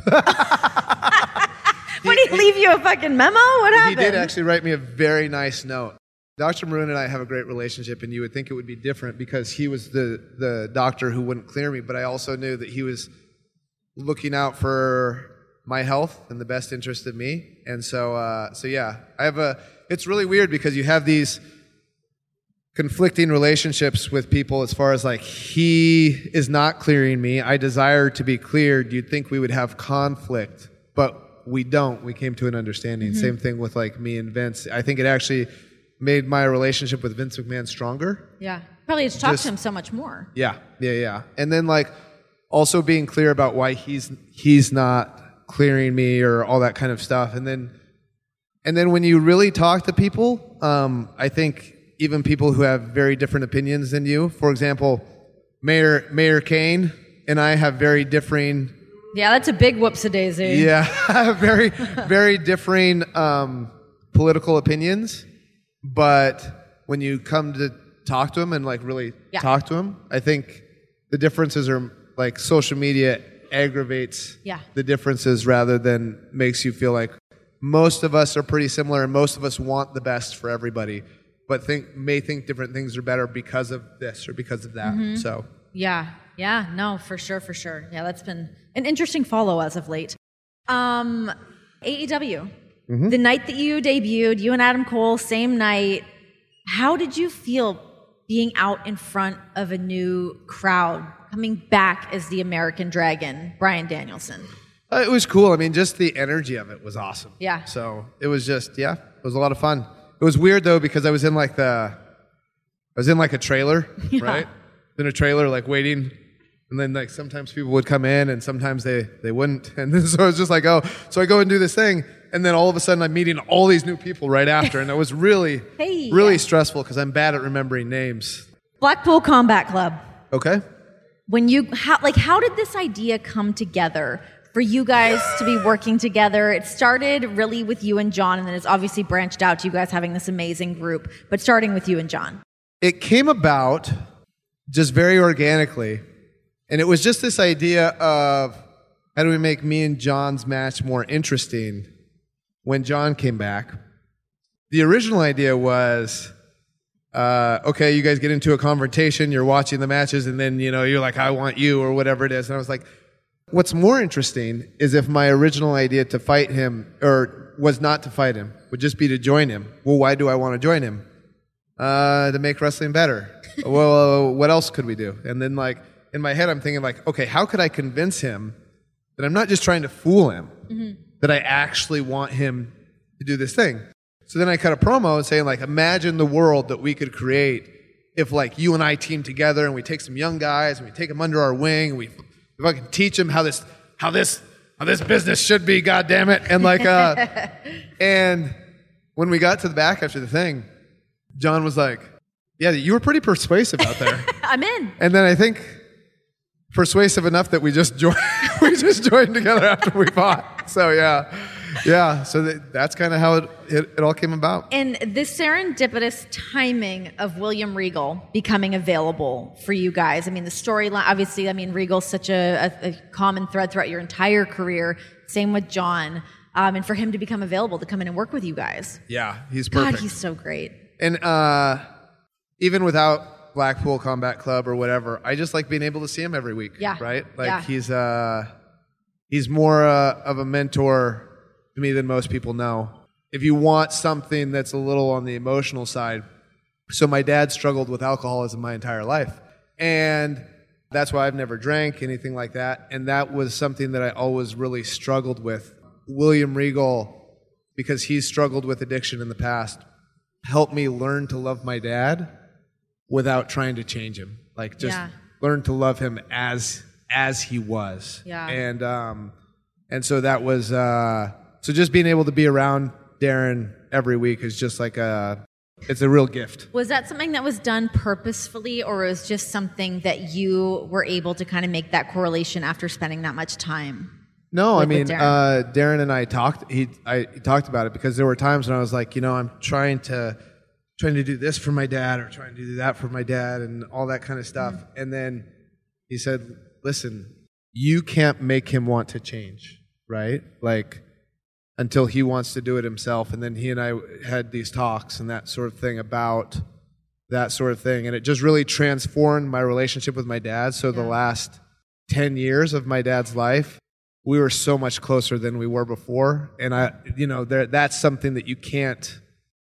What, did he leave you a fucking memo? What happened? He did actually write me a very nice note. Dr. Maroon and I have a great relationship, and you would think it would be different because he was the doctor who wouldn't clear me, but I also knew that he was looking out for my health and the best interest of me. And so it's really weird because you have these conflicting relationships with people as far as he is not clearing me. I desire to be cleared. You'd think we would have conflict, but we don't. We came to an understanding. Mm-hmm. Same thing with me and Vince. I think it actually made my relationship with Vince McMahon stronger. Yeah. Probably just talk to him so much more. Yeah. And then also being clear about why he's not clearing me or all that kind of stuff. And then when you really talk to people, I think even people who have very different opinions than you, for example, Mayor Kane and I have very differing... Yeah, that's a big whoops-a-daisy. Yeah, very, very differing political opinions. But when you come to talk to him and really talk to him, I think the differences are social media aggravates the differences rather than makes you feel like most of us are pretty similar and most of us want the best for everybody, but may think different things are better because of this or because of that. Mm-hmm. So no, for sure. Yeah, that's been an interesting follow as of late. AEW, the night that you debuted, you and Adam Cole, same night. How did you feel being out in front of a new crowd, coming back as the American Dragon, Bryan Danielson? It was cool. I mean, just the energy of it was awesome. Yeah. So it was just, it was a lot of fun. It was weird though, because I was in like a trailer, right? In a trailer, like waiting. And then like sometimes people would come in and sometimes they wouldn't. And then, so I was just like, oh, so I go and do this thing. And then all of a sudden I'm meeting all these new people right after. And it was really, really stressful because I'm bad at remembering names. Blackpool Combat Club. Okay. How did this idea come together for you guys to be working together? It started really with you and John, and then it's obviously branched out to you guys having this amazing group, but starting with you and John. It came about just very organically. And it was just this idea of how do we make me and John's match more interesting when John came back. The original idea was, okay, you guys get into a confrontation, you're watching the matches, and then, you're like, I want you, or whatever it is. And I was like, what's more interesting is if my original idea to fight him, or was not to fight him, would just be to join him. Well, why do I want to join him? To make wrestling better. Well, what else could we do? And then like, in my head, I'm thinking like, okay, how could I convince him that I'm not just trying to fool him, that I actually want him to do this thing? So then I cut a promo saying like, imagine the world that we could create if like you and I team together and we take some young guys and we take them under our wing and if I can teach them how this business should be, goddammit. And like, and when we got to the back after the thing, John was like, yeah, you were pretty persuasive out there. I'm in. And then I think persuasive enough that we just joined together after we fought. So yeah. So that's kind of how it all came about. And this serendipitous timing of William Regal becoming available for you guys. I mean, the storyline, obviously, Regal's such a common thread throughout your entire career. Same with John. And for him to become available to come in and work with you guys. Yeah, he's perfect. God, he's so great. And even without Blackpool Combat Club or whatever, I just like being able to see him every week. Yeah. Right? Like he's more of a mentor to me than most people know. If you want something that's a little on the emotional side, so my dad struggled with alcoholism my entire life. And that's why I've never drank anything like that. And that was something that I always really struggled with. William Regal, because he's struggled with addiction in the past, helped me learn to love my dad without trying to change him. Like just learn to love him as he was. Yeah. And so that was so just being able to be around Darren every week is just like it's a real gift. Was that something that was done purposefully, or was just something that you were able to kind of make that correlation after spending that much time? No, Darren and I talked. I talked about it because there were times when I was like, I'm trying to do this for my dad or trying to do that for my dad and all that kind of stuff. Mm-hmm. And then he said, listen, you can't make him want to change, right? Like until he wants to do it himself. And then he and I had these talks and that sort of thing about that sort of thing. And it just really transformed my relationship with my dad. So the last 10 years of my dad's life, we were so much closer than we were before. And that's something that you can't,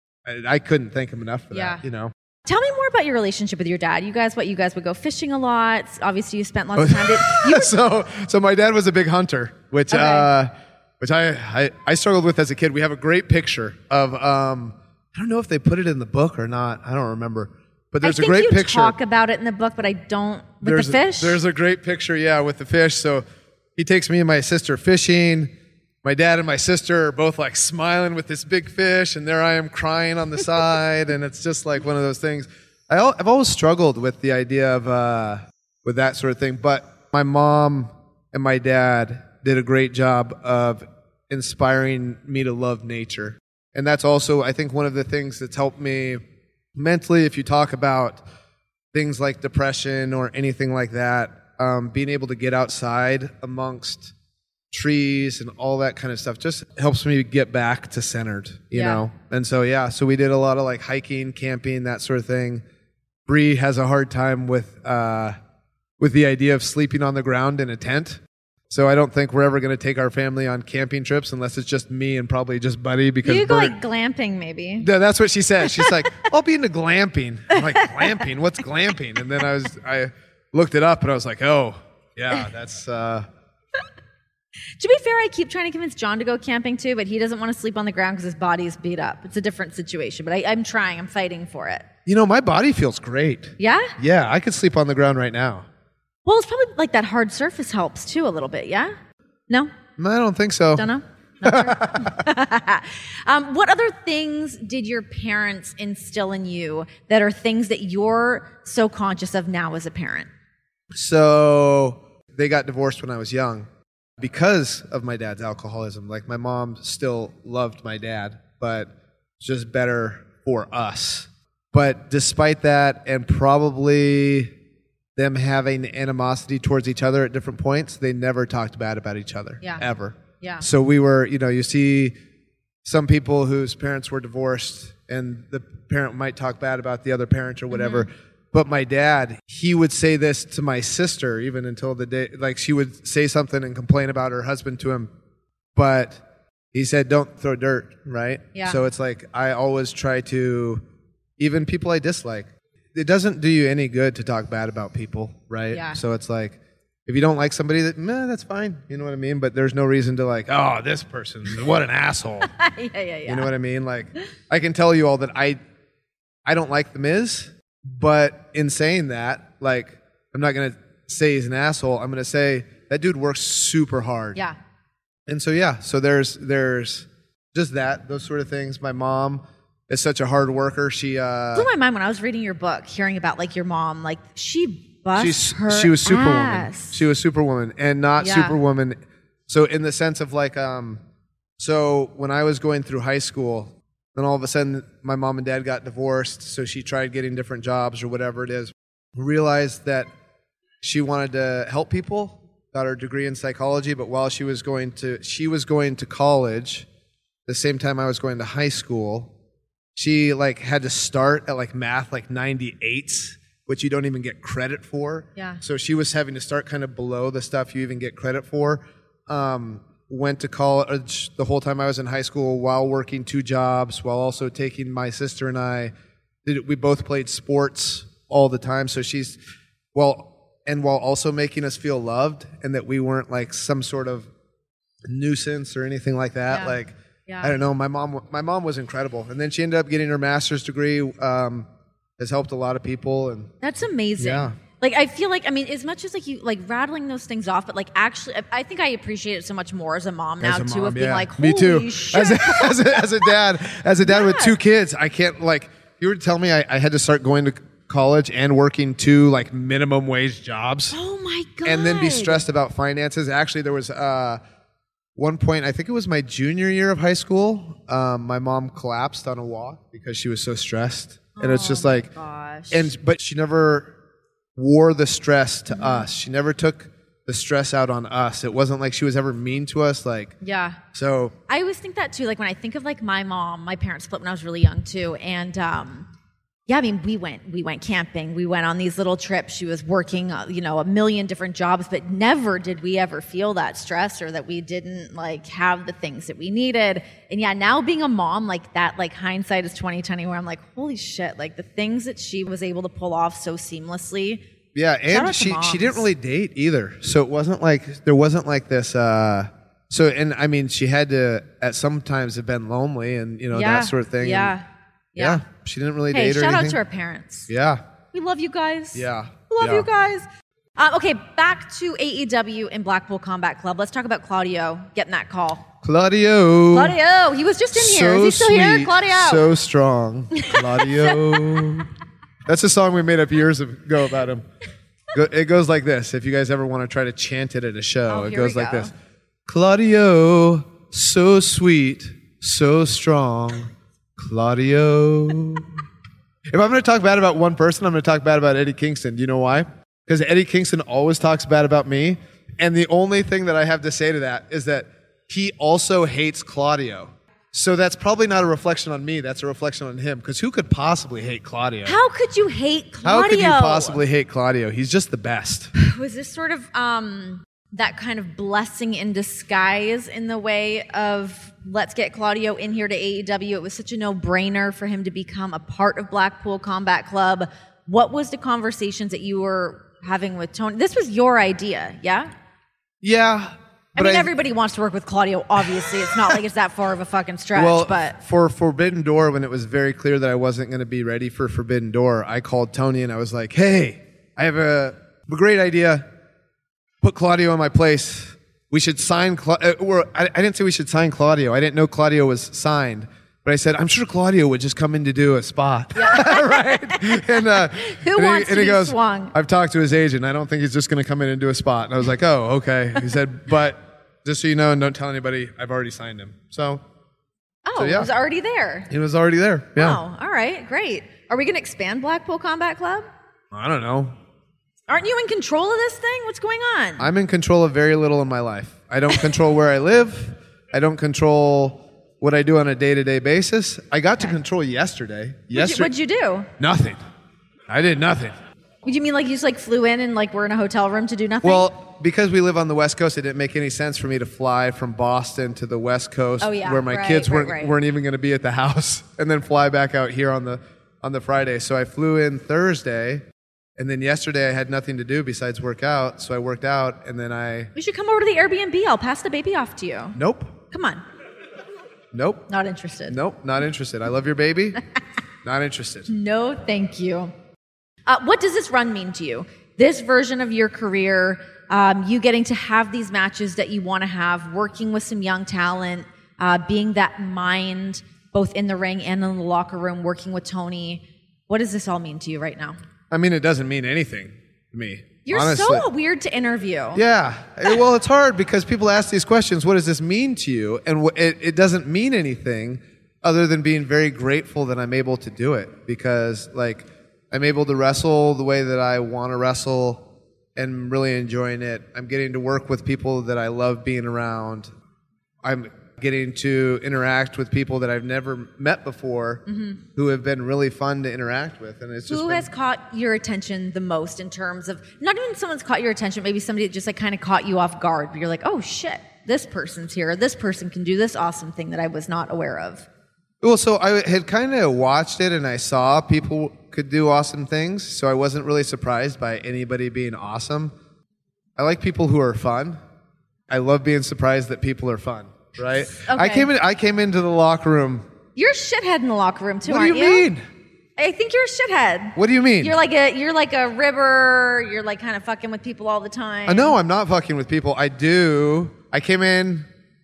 I couldn't thank him enough for that, Tell me more about your relationship with your dad. You guys would go fishing a lot. Obviously, you spent lots of time. So my dad was a big hunter, which I struggled with as a kid. We have a great picture of, I don't know if they put it in the book or not. I don't remember. But there's a great picture. I think you talk about it in the book, but I don't, with the fish? There's a great picture, with the fish. So he takes me and my sister fishing. My dad and my sister are both like smiling with this big fish, and there I am crying on the side, and it's just like one of those things. I've always struggled with the idea of with that sort of thing, but my mom and my dad did a great job of inspiring me to love nature, and that's also, I think, one of the things that's helped me mentally. If you talk about things like depression or anything like that, being able to get outside amongst trees and all that kind of stuff just helps me get back to centered, you know? And so, so we did a lot of like hiking, camping, that sort of thing. Bree has a hard time with the idea of sleeping on the ground in a tent. So I don't think we're ever going to take our family on camping trips unless it's just me and probably just Buddy. Because you go like glamping, maybe. Yeah, that's what she said. She's like, I'll be into glamping. I'm like, glamping? What's glamping? And then I looked it up and I was like, oh, yeah, that's... To be fair, I keep trying to convince John to go camping too, but he doesn't want to sleep on the ground because his body is beat up. It's a different situation, but I'm trying. I'm fighting for it. You know, my body feels great. Yeah? Yeah, I could sleep on the ground right now. Well, it's probably like that hard surface helps too a little bit, yeah? No? I don't think so. Don't know? Not sure. What other things did your parents instill in you that are things that you're so conscious of now as a parent? So they got divorced when I was young because of my dad's alcoholism. Like, my mom still loved my dad, but it's just better for us. But despite that, and probably them having animosity towards each other at different points, they never talked bad about each other. Yeah. Ever. Yeah. So we were, you see some people whose parents were divorced and the parent might talk bad about the other parent or whatever. Mm-hmm. But my dad, he would say this to my sister even until the day, like she would say something and complain about her husband to him. But he said, don't throw dirt, right? Yeah. So it's like, I always try to, even people I dislike, it doesn't do you any good to talk bad about people, right? Yeah. So it's like, if you don't like somebody, that's fine. You know what I mean? But there's no reason to like, oh, this person, what an asshole. Yeah. You know what I mean? Like, I can tell you all that I don't like The Miz, but in saying that, like, I'm not going to say he's an asshole. I'm going to say that dude works super hard. Yeah. And so, yeah, so there's just those sort of things. My mom is such a hard worker. She blew my mind when I was reading your book, hearing about like your mom, like she she was Superwoman. ass. She was Superwoman and not Superwoman. So in the sense of like, so when I was going through high school, then all of a sudden my mom and dad got divorced. So she tried getting different jobs or whatever it is. Realized that she wanted to help people. Got her degree in psychology, but while she was going to college, the same time I was going to high school, she like had to start at like math like 98s. Which you don't even get credit for. Yeah. So she was having to start kind of below the stuff you even get credit for. Went to college the whole time I was in high school while working 2 jobs, while also taking my sister and I. We both played sports all the time. So while also making us feel loved and that we weren't like some sort of nuisance or anything like that. Yeah. Like, yeah. I don't know. My mom was incredible. And then she ended up getting her master's degree, has helped a lot of people. And that's amazing. Yeah. Like, I feel like, I mean, as much as like you like rattling those things off, but like actually, I think I appreciate it so much more as a mom now too, of being like, holy me too. shit. As a dad with 2 kids, I can't like, you were to tell me I had to start going to college and working 2 like minimum wage jobs. Oh my God. And then be stressed about finances. Actually, there was one point, I think it was my junior year of high school, my mom collapsed on a walk because she was so stressed. And it's just like, gosh. But she never wore the stress to us. She never took the stress out on us. It wasn't like she was ever mean to us. Like, yeah. So I always think that too. Like when I think of like my mom, my parents split when I was really young too. And, yeah, I mean, we went camping. We went on these little trips. She was working, a million different jobs, but never did we ever feel that stress or that we didn't like have the things that we needed. And yeah, now being a mom, like that, like hindsight is 2020, where I'm like, holy shit, like the things that she was able to pull off so seamlessly. Yeah, and she didn't really date either. So it wasn't like there wasn't like this. And I mean, she had to at some times have been lonely and that sort of thing. Yeah. Yeah, she didn't really date or shout anything. out to our parents. Yeah. We love you guys. Yeah. Love you guys. Okay, back to AEW and Blackpool Combat Club. Let's talk about Claudio getting that call. Claudio, he was just in here. Is he still here? Claudio. So strong. Claudio. That's a song we made up years ago about him. It goes like this. If you guys ever want to try to chant it at a show, it goes like this. Claudio, so sweet, so strong. Claudio. If I'm going to talk bad about one person, I'm going to talk bad about Eddie Kingston. Do you know why? Because Eddie Kingston always talks bad about me. And the only thing that I have to say to that is that he also hates Claudio. So that's probably not a reflection on me. That's a reflection on him. Because who could possibly hate Claudio? How could you hate Claudio? How could you possibly hate Claudio? He's just the best. Was this sort of that kind of blessing in disguise in the way of let's get Claudio in here to AEW? It was such a no-brainer for him to become a part of Blackpool Combat Club. What was the conversations that you were having with Tony? This was your idea, yeah? Yeah. I mean, everybody wants to work with Claudio, obviously. It's not like it's that far of a fucking stretch, Well, but... for Forbidden Door, when it was very clear that I wasn't going to be ready for Forbidden Door, I called Tony and I was like, hey, I have a great idea. Put Claudio in my place. We should sign... I didn't say we should sign Claudio. I didn't know Claudio was signed. But I said, I'm sure Claudio would just come in to do a spot. Yeah. Right? And, Who wants to be swung? I've talked to his agent. I don't think he's just going to come in and do a spot. And I was like, oh, okay. He said, but just so you know and don't tell anybody, I've already signed him. So yeah. It was already there. He was already there. Yeah. Oh, all right. Great. Are we going to expand Blackpool Combat Club? I don't know. Aren't you in control of this thing? What's going on? I'm in control of very little in my life. I don't control where I live. I don't control what I do on a day-to-day basis. I got to control yesterday. What'd you do? Nothing. I did nothing. You mean like you just flew in and we're in a hotel room to do nothing? Well, because we live on the West Coast, it didn't make any sense for me to fly from Boston to the West Coast where my kids weren't even going to be at the house and then fly back out here on the Friday. So I flew in Thursday, and then yesterday I had nothing to do besides work out. So I worked out, and then You should come over to the Airbnb. I'll pass the baby off to you. Nope. Come on. Nope. Not interested. Nope, not interested. I love your baby. Not interested. No, thank you. What does this run mean to you? This version of your career, you getting to have these matches that you want to have, working with some young talent, being that mind both in the ring and in the locker room, working with Tony. What does this all mean to you right now? I mean, it doesn't mean anything to me. You're honestly. So weird to interview. Yeah. Well, it's hard because people ask these questions, what does this mean to you? And it doesn't mean anything other than being very grateful that I'm able to do it because, I'm able to wrestle the way that I want to wrestle and really enjoying it. I'm getting to work with people that I love being around. I'm getting to interact with people that I've never met before who have been really fun to interact with. And it's just Who has caught your attention the most in terms of, not even someone's caught your attention, maybe somebody that just kind of caught you off guard, but you're like, oh shit, this person's here. This person can do this awesome thing that I was not aware of. Well, so I had kind of watched it and I saw people could do awesome things, so I wasn't really surprised by anybody being awesome. I like people who are fun. I love being surprised that people are fun. Right? Okay. I came into the locker room. You're a shithead in the locker room too, What aren't do you mean? I think you're a shithead. What do you mean? You're like a ribber. You're kind of fucking with people all the time. No, I'm not fucking with people. I came in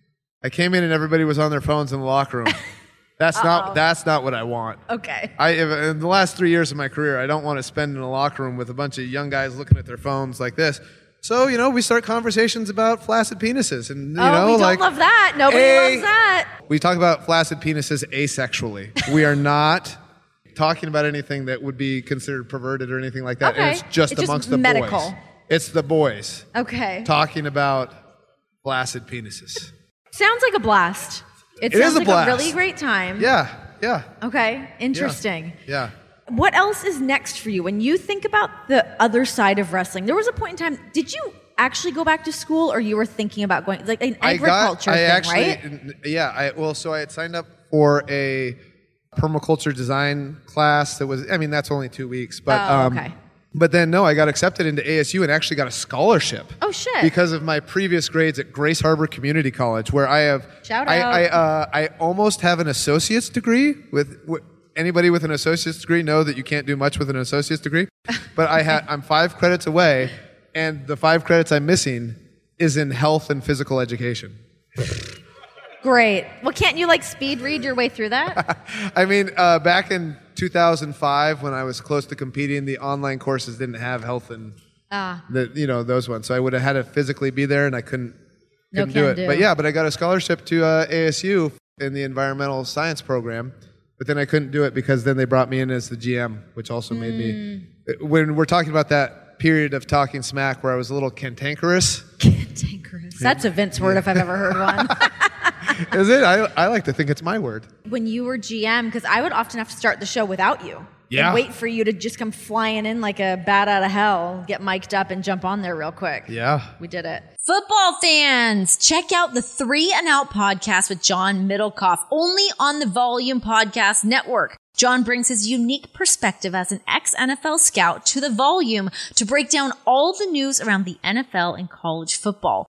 and everybody was on their phones in the locker room. That's not what I want. Okay. In the last 3 years of my career, I don't want to spend in a locker room with a bunch of young guys looking at their phones like this. So, we start conversations about flaccid penises. And, we don't love that. Nobody loves that. We talk about flaccid penises asexually. We are not talking about anything that would be considered perverted or anything like that. Okay. And it's just amongst the medical. boys. It's the boys. Okay. Talking about flaccid penises. Sounds like a blast. It is sounds a like blast. a really great time. Yeah. Okay. Interesting. Yeah. What else is next for you? When you think about the other side of wrestling, there was a point in time, did you actually go back to school or you were thinking about going, an agriculture right? Yeah. So I had signed up for a permaculture design class that was, that's only 2 weeks. But, okay. But then, no, I got accepted into ASU and actually got a scholarship. Oh, shit. Because of my previous grades at Grace Harbor Community College, where I have... Shout out. I almost have an associate's degree. Anybody with an associate's degree know that you can't do much with an associate's degree. But I'm 5 credits away, and the 5 credits I'm missing is in health and physical education. Great. Well, can't you speed read your way through that? Back in 2005, when I was close to competing, the online courses didn't have health and those ones. So I would have had to physically be there, and I couldn't do it. But I got a scholarship to ASU in the environmental science program. But then I couldn't do it because then they brought me in as the GM, which also made me... When we're talking about that period of talking smack where I was a little cantankerous... Cantankerous. That's a Vince word if I've ever heard one. Is it? I like to think it's my word. When you were GM, because I would often have to start the show without you. Yeah. And wait for you to just come flying in like a bat out of hell, get mic'd up and jump on there real quick. Yeah. We did it. Football fans, check out the 3 and Out podcast with John Middlecoff, only on the Volume Podcast Network. John brings his unique perspective as an ex-NFL scout to the Volume to break down all the news around the NFL and college football.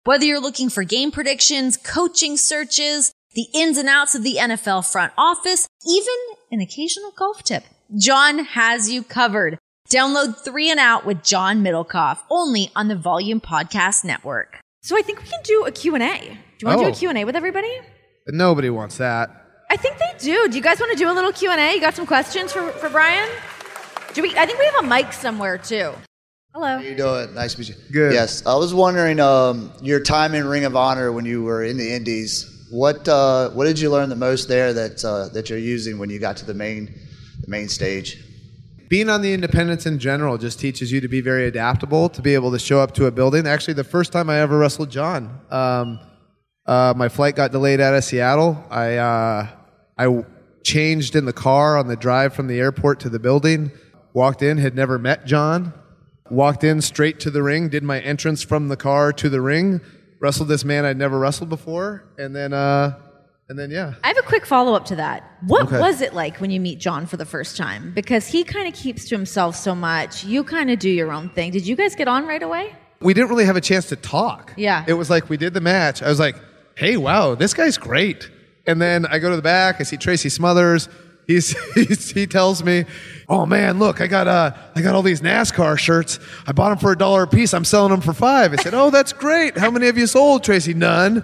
Whether you're looking for game predictions, coaching searches, the ins and outs of the NFL front office, even an occasional golf tip, John has you covered. Download 3 and Out with John Middlecoff, only on the Volume Podcast Network. So I think we can do a Q&A. Do you want to do a Q&A with everybody? Nobody wants that. I think they do. Do you guys want to do a little Q&A? You got some questions for Brian? I think we have a mic somewhere, too. Hello. How you doing? Nice to meet you. Good. Yes, I was wondering your time in Ring of Honor when you were in the Indies. What did you learn the most there that you're using when you got to the main stage? Being on the independents in general just teaches you to be very adaptable, to be able to show up to a building. Actually, the first time I ever wrestled John, my flight got delayed out of Seattle. I changed in the car on the drive from the airport to the building, walked in, had never met John, walked in straight to the ring, did my entrance from the car to the ring, wrestled this man I'd never wrestled before, and then yeah. I have a quick follow-up to that. What was it like when you meet John for the first time? Because he kind of keeps to himself so much. You kind of do your own thing. Did you guys get on right away? We didn't really have a chance to talk. Yeah. It was like we did the match. I was like, hey, wow, this guy's great. And then I go to the back. I see Tracy Smothers. He tells me, oh man, look, I got all these NASCAR shirts. I bought them for $1 a piece. I'm selling them for $5. I said, oh, that's great. How many have you sold, Tracy? None.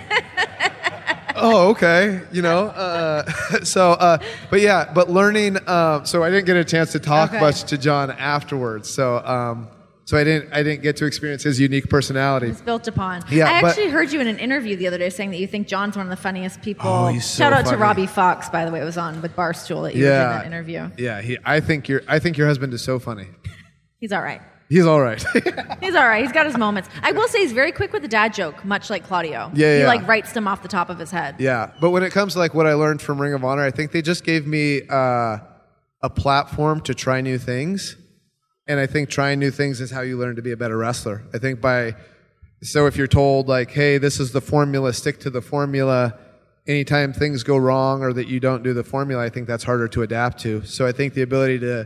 Oh, okay. But learning. So I didn't get a chance to talk much to John afterwards. So I didn't get to experience his unique personality. It's built upon. Yeah, I actually heard you in an interview the other day saying that you think John's one of the funniest people. Oh, he's so Shout out funny. to Robbie Fox, by the way. It was on with Barstool that you were doing that interview. Yeah. I think your husband is so funny. He's all right. He's all right. He's all right. He's got his moments. I will say he's very quick with the dad joke, much like Claudio. Yeah, He yeah. writes them off the top of his head. Yeah, but when it comes to what I learned from Ring of Honor, I think they just gave me a platform to try new things, and I think trying new things is how you learn to be a better wrestler. I think so if you're told hey, this is the formula, stick to the formula. Anytime things go wrong or that you don't do the formula, I think that's harder to adapt to. So I think the ability to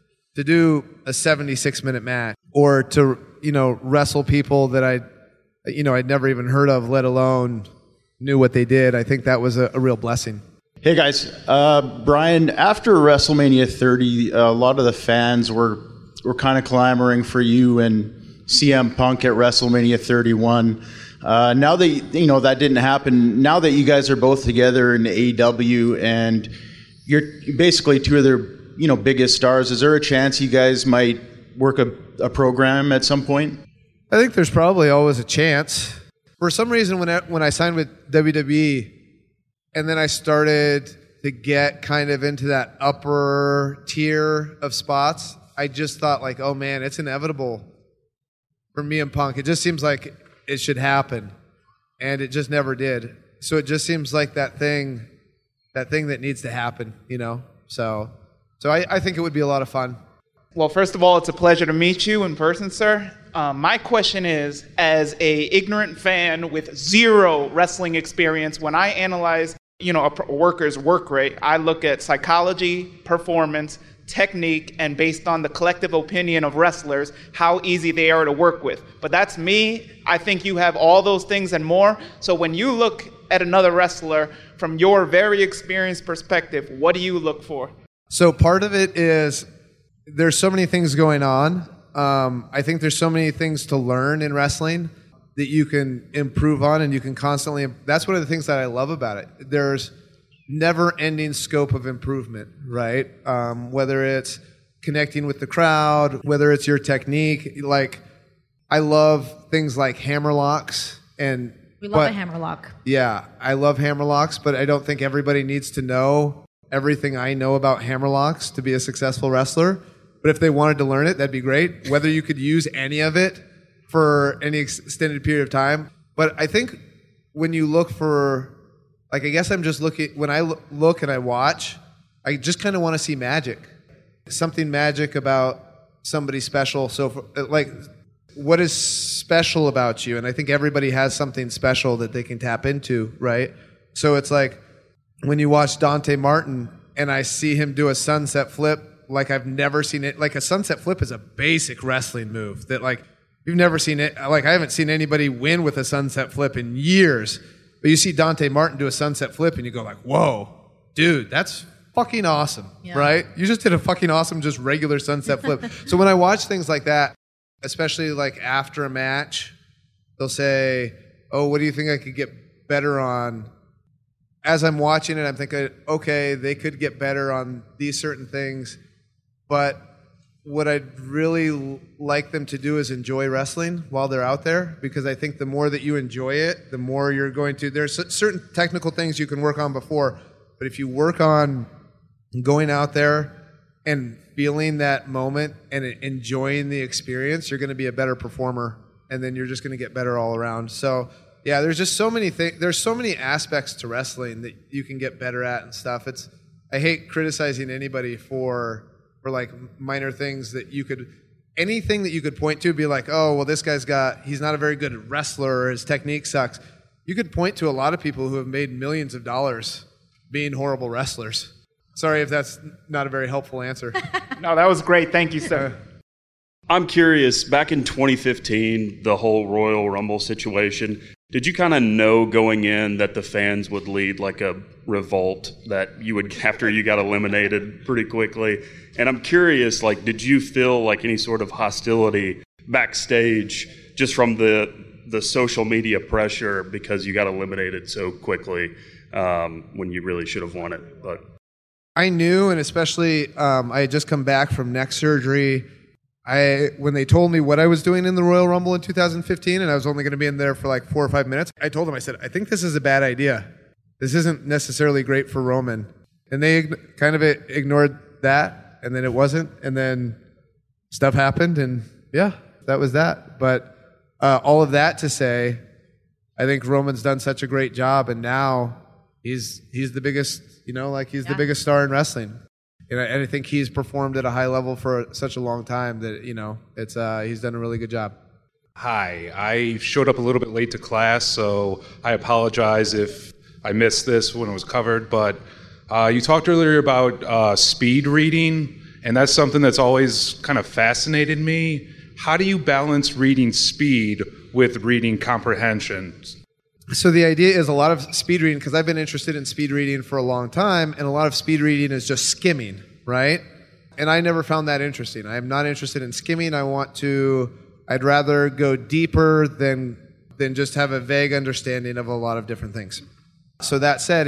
do a 76-minute match or to wrestle people that I'd never even heard of, let alone knew what they did, I think that was a real blessing. Hey guys, Brian, after WrestleMania 30, a lot of the fans were kind of clamoring for you and CM Punk at WrestleMania 31. Now that that didn't happen, now that you guys are both together in AEW and you're basically two of their biggest stars, is there a chance you guys might work a program at some point? I think there's probably always a chance. For some reason, when I signed with WWE, and then I started to get kind of into that upper tier of spots, I just thought oh man, it's inevitable for me and Punk. It just seems like it should happen, and it just never did. So it just seems like that thing that needs to happen, So I think it would be a lot of fun. Well, first of all, it's a pleasure to meet you in person, sir. My question is, as a ignorant fan with zero wrestling experience, when I analyze, a worker's work rate, I look at psychology, performance, technique, and based on the collective opinion of wrestlers, how easy they are to work with. But that's me. I think you have all those things and more. So when you look at another wrestler from your very experienced perspective, what do you look for? So part of it is there's so many things going on. I think there's so many things to learn in wrestling that you can improve on, and you can constantly. That's one of the things that I love about it. There's never-ending scope of improvement, right? Whether it's connecting with the crowd, whether it's your technique. I love things like hammerlocks, and We love a hammerlock. Yeah, I love hammerlocks, but I don't think everybody needs to know everything I know about hammerlocks to be a successful wrestler. But if they wanted to learn it, that'd be great. Whether you could use any of it for any extended period of time. But I think when you look for, I guess I'm just looking, when I look and I watch, I just kind of want to see magic. Something magic about somebody special. So, what is special about you? And I think everybody has something special that they can tap into, right? So it's when you watch Dante Martin and I see him do a sunset flip, I've never seen it. A sunset flip is a basic wrestling move that You've never seen it. Like, I haven't seen anybody win with a sunset flip in years. But you see Dante Martin do a sunset flip, and you go like, whoa, dude, that's fucking awesome, right? You just did a fucking awesome, just regular sunset flip. So when I watch things like that, especially like after a match, they'll say, oh, what do you think I could get better on? As I'm watching it, I'm thinking, okay, they could get better on these certain things, but what I'd really like them to do is enjoy wrestling while they're out there, because I think the more that you enjoy it, the more you're going to... There's certain technical things you can work on before, but if you work on going out there and feeling that moment and enjoying the experience, you're going to be a better performer, and then you're just going to get better all around. So, yeah, there's just so many things. There's so many aspects to wrestling that you can get better at and stuff. I hate criticizing anybody for like minor things that anything that you could point to, be like, oh, well, this he's not a very good wrestler, or his technique sucks. You could point to a lot of people who have made millions of dollars being horrible wrestlers. Sorry if that's not a very helpful answer. No, that was great. Thank you, sir. I'm curious, back in 2015, the whole Royal Rumble situation, did you kind of know going in that the fans would lead like a revolt that you would, after you got eliminated pretty quickly? And I'm curious, like, did you feel like any sort of hostility backstage just from the social media pressure because you got eliminated so quickly when you really should have won it? But I knew, and especially I had just come back from neck surgery. When they told me what I was doing in the Royal Rumble in 2015, and I was only going to be in there for like 4 or 5 minutes, I told them, I said, I think this is a bad idea. This isn't necessarily great for Roman. And they kind of ignored that, and then it wasn't, and then stuff happened, and yeah, that was that. But all of that to say, I think Roman's done such a great job, and now he's the biggest, he's the biggest star in wrestling. And I think he's performed at a high level for such a long time that, he's done a really good job. Hi, I showed up a little bit late to class, so I apologize if I missed this when it was covered. But you talked earlier about speed reading, and that's something that's always kind of fascinated me. How do you balance reading speed with reading comprehension? So the idea is a lot of speed reading, because I've been interested in speed reading for a long time, and a lot of speed reading is just skimming, right? And I never found that interesting. I am not interested in skimming. I'd rather go deeper than just have a vague understanding of a lot of different things. So that said,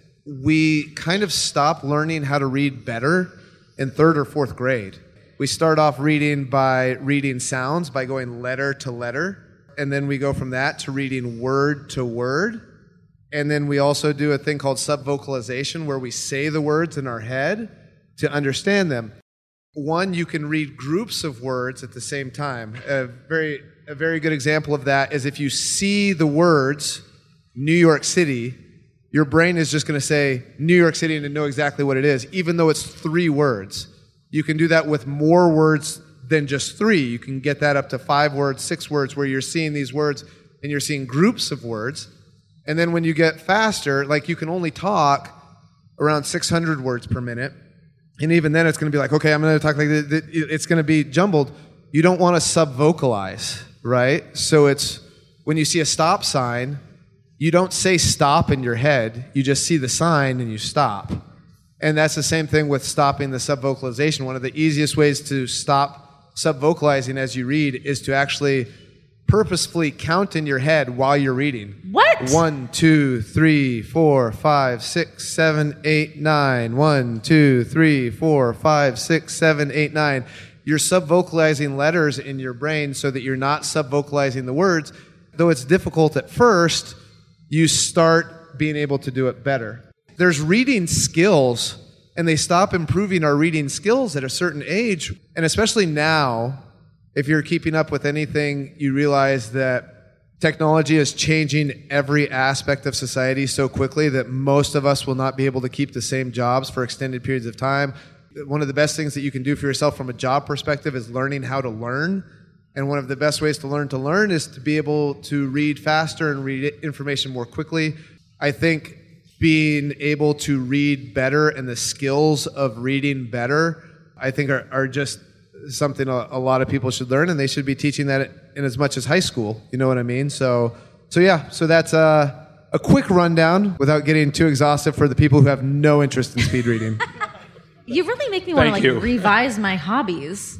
we kind of stopped learning how to read better in 3rd or 4th grade. We start off reading by reading sounds, by going letter to letter. And then we go from that to reading word to word. And then we also do a thing called subvocalization, where we say the words in our head to understand them. One, you can read groups of words at the same time. A very good example of that is if you see the words New York City, your brain is just going to say New York City and know exactly what it is, even though it's 3 words. You can do that with more words than just 3. You can get that up to 5 words, 6 words, where you're seeing these words and you're seeing groups of words. And then when you get faster, like you can only talk around 600 words per minute. And even then it's going to be like, okay, I'm going to talk like this. It's going to be jumbled. You don't want to subvocalize, right? So it's when you see a stop sign, you don't say stop in your head. You just see the sign and you stop. And that's the same thing with stopping the subvocalization. One of the easiest ways to stop subvocalizing as you read is to actually purposefully count in your head while you're reading. What? 1, 2, 3, 4, 5, 6, 7, 8, 9. 1, 2, 3, 4, 5, 6, 7, 8, 9. You're subvocalizing letters in your brain so that you're not subvocalizing the words. Though it's difficult at first, you start being able to do it better. There's reading skills, and they stop improving our reading skills at a certain age. And especially now, if you're keeping up with anything, you realize that technology is changing every aspect of society so quickly that most of us will not be able to keep the same jobs for extended periods of time. One of the best things that you can do for yourself from a job perspective is learning how to learn. And one of the best ways to learn is to be able to read faster and read information more quickly. I think being able to read better and the skills of reading better, I think are just something a lot of people should learn, and they should be teaching that in as much as high school. You know what I mean? So that's a quick rundown without getting too exhaustive for the people who have no interest in speed reading. You really make me want to revise my hobbies.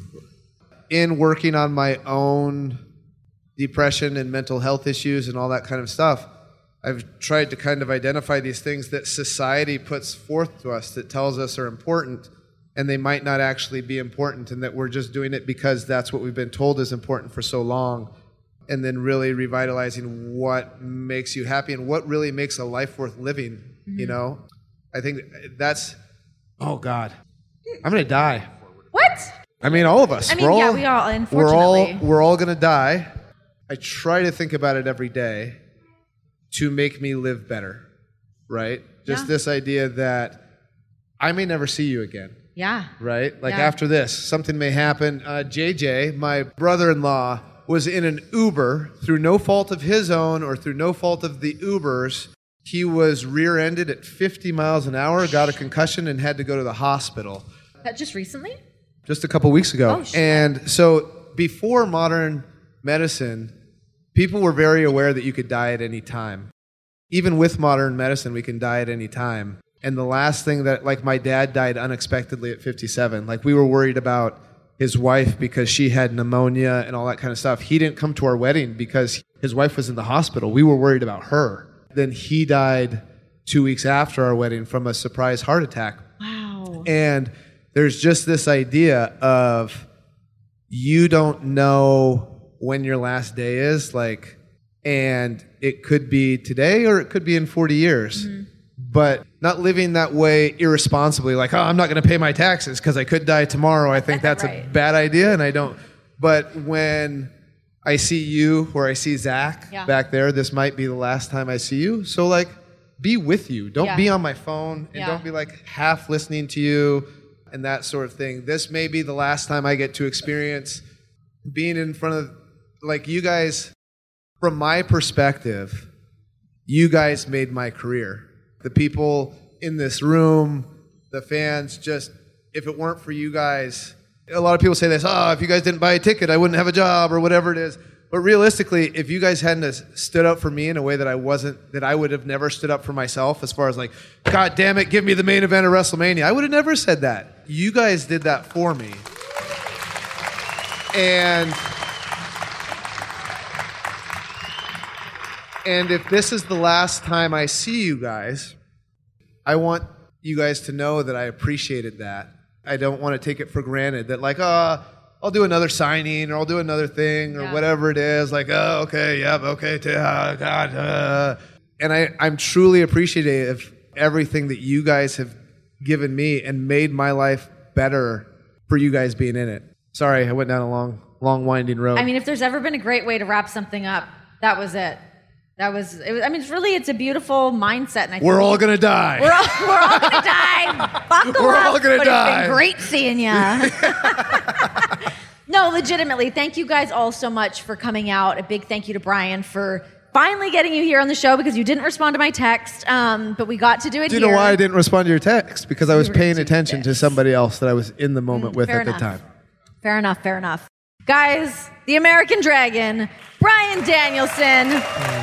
In working on my own depression and mental health issues and all that kind of stuff, I've tried to kind of identify these things that society puts forth to us that tells us are important, and they might not actually be important, and that we're just doing it because that's what we've been told is important for so long, and then really revitalizing what makes you happy and what really makes a life worth living, you know? I think that's, oh God, I'm going to die. What? I mean, all of us. I mean, we all, unfortunately. We're all going to die. I try to think about it every day to make me live better, right? Just this idea that I may never see you again. Yeah. Right? Like after this, something may happen. JJ, my brother-in-law, was in an Uber through no fault of his own or through no fault of the Uber's. He was rear-ended at 50 miles an hour, got a concussion, and had to go to the hospital. That just recently? Just a couple weeks ago. Oh, shit. And so before modern medicine, people were very aware that you could die at any time. Even with modern medicine, we can die at any time. And the last thing that, like, my dad died unexpectedly at 57. Like, we were worried about his wife because she had pneumonia and all that kind of stuff. He didn't come to our wedding because his wife was in the hospital. We were worried about her. Then he died 2 weeks after our wedding from a surprise heart attack. Wow. And there's just this idea of you don't know when your last day is, like, and it could be today or it could be in 40 years. Mm-hmm. But not living that way irresponsibly, like, oh, I'm not going to pay my taxes because I could die tomorrow. I think that's right. A bad idea, and I don't. But when I see you or I see Zach back there, this might be the last time I see you. So, like, be with you. Don't be on my phone, and don't be, like, half listening to you and that sort of thing. This may be the last time I get to experience being in front of, like, you guys. From my perspective, you guys made my career. The people in this room, the fans, just, if it weren't for you guys, a lot of people say this, oh, if you guys didn't buy a ticket, I wouldn't have a job or whatever it is. But realistically, if you guys hadn't stood up for me in a way that I would have never stood up for myself, as far as like, God damn it, give me the main event of WrestleMania, I would have never said that. You guys did that for me. And if this is the last time I see you guys, I want you guys to know that I appreciated that. I don't want to take it for granted that, like, I'll do another signing or I'll do another thing or whatever it is. Like, oh, okay, God. And I'm truly appreciative of everything that you guys have given me and made my life better for you guys being in it. Sorry, I went down a long winding road. I mean, if there's ever been a great way to wrap something up, that was it. It's a beautiful mindset. And we're all going to die. We're all going to die. Buckle we're up, all going to die. It's been great seeing you. No, legitimately, thank you guys all so much for coming out. A big thank you to Brian for finally getting you here on the show because you didn't respond to my text, but we got to do it here. Do you know why I didn't respond to your text? Because I was paying attention to somebody else that I was in the moment with at the time. Fair enough. Guys, the American Dragon, Brian Danielson.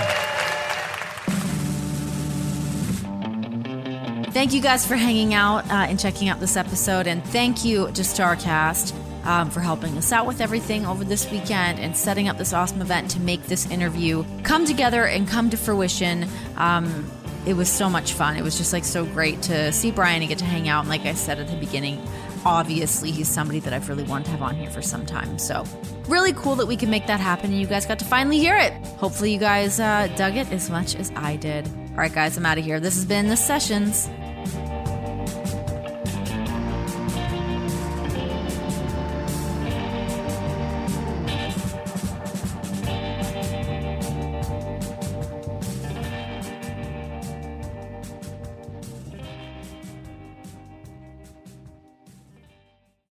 Thank you guys for hanging out and checking out this episode. And thank you to StarCast for helping us out with everything over this weekend and setting up this awesome event to make this interview come together and come to fruition. It was so much fun. It was just like so great to see Brian and get to hang out. And like I said at the beginning, obviously he's somebody that I've really wanted to have on here for some time. So really cool that we could make that happen and you guys got to finally hear it. Hopefully you guys dug it as much as I did. All right, guys, I'm out of here. This has been The Sessions.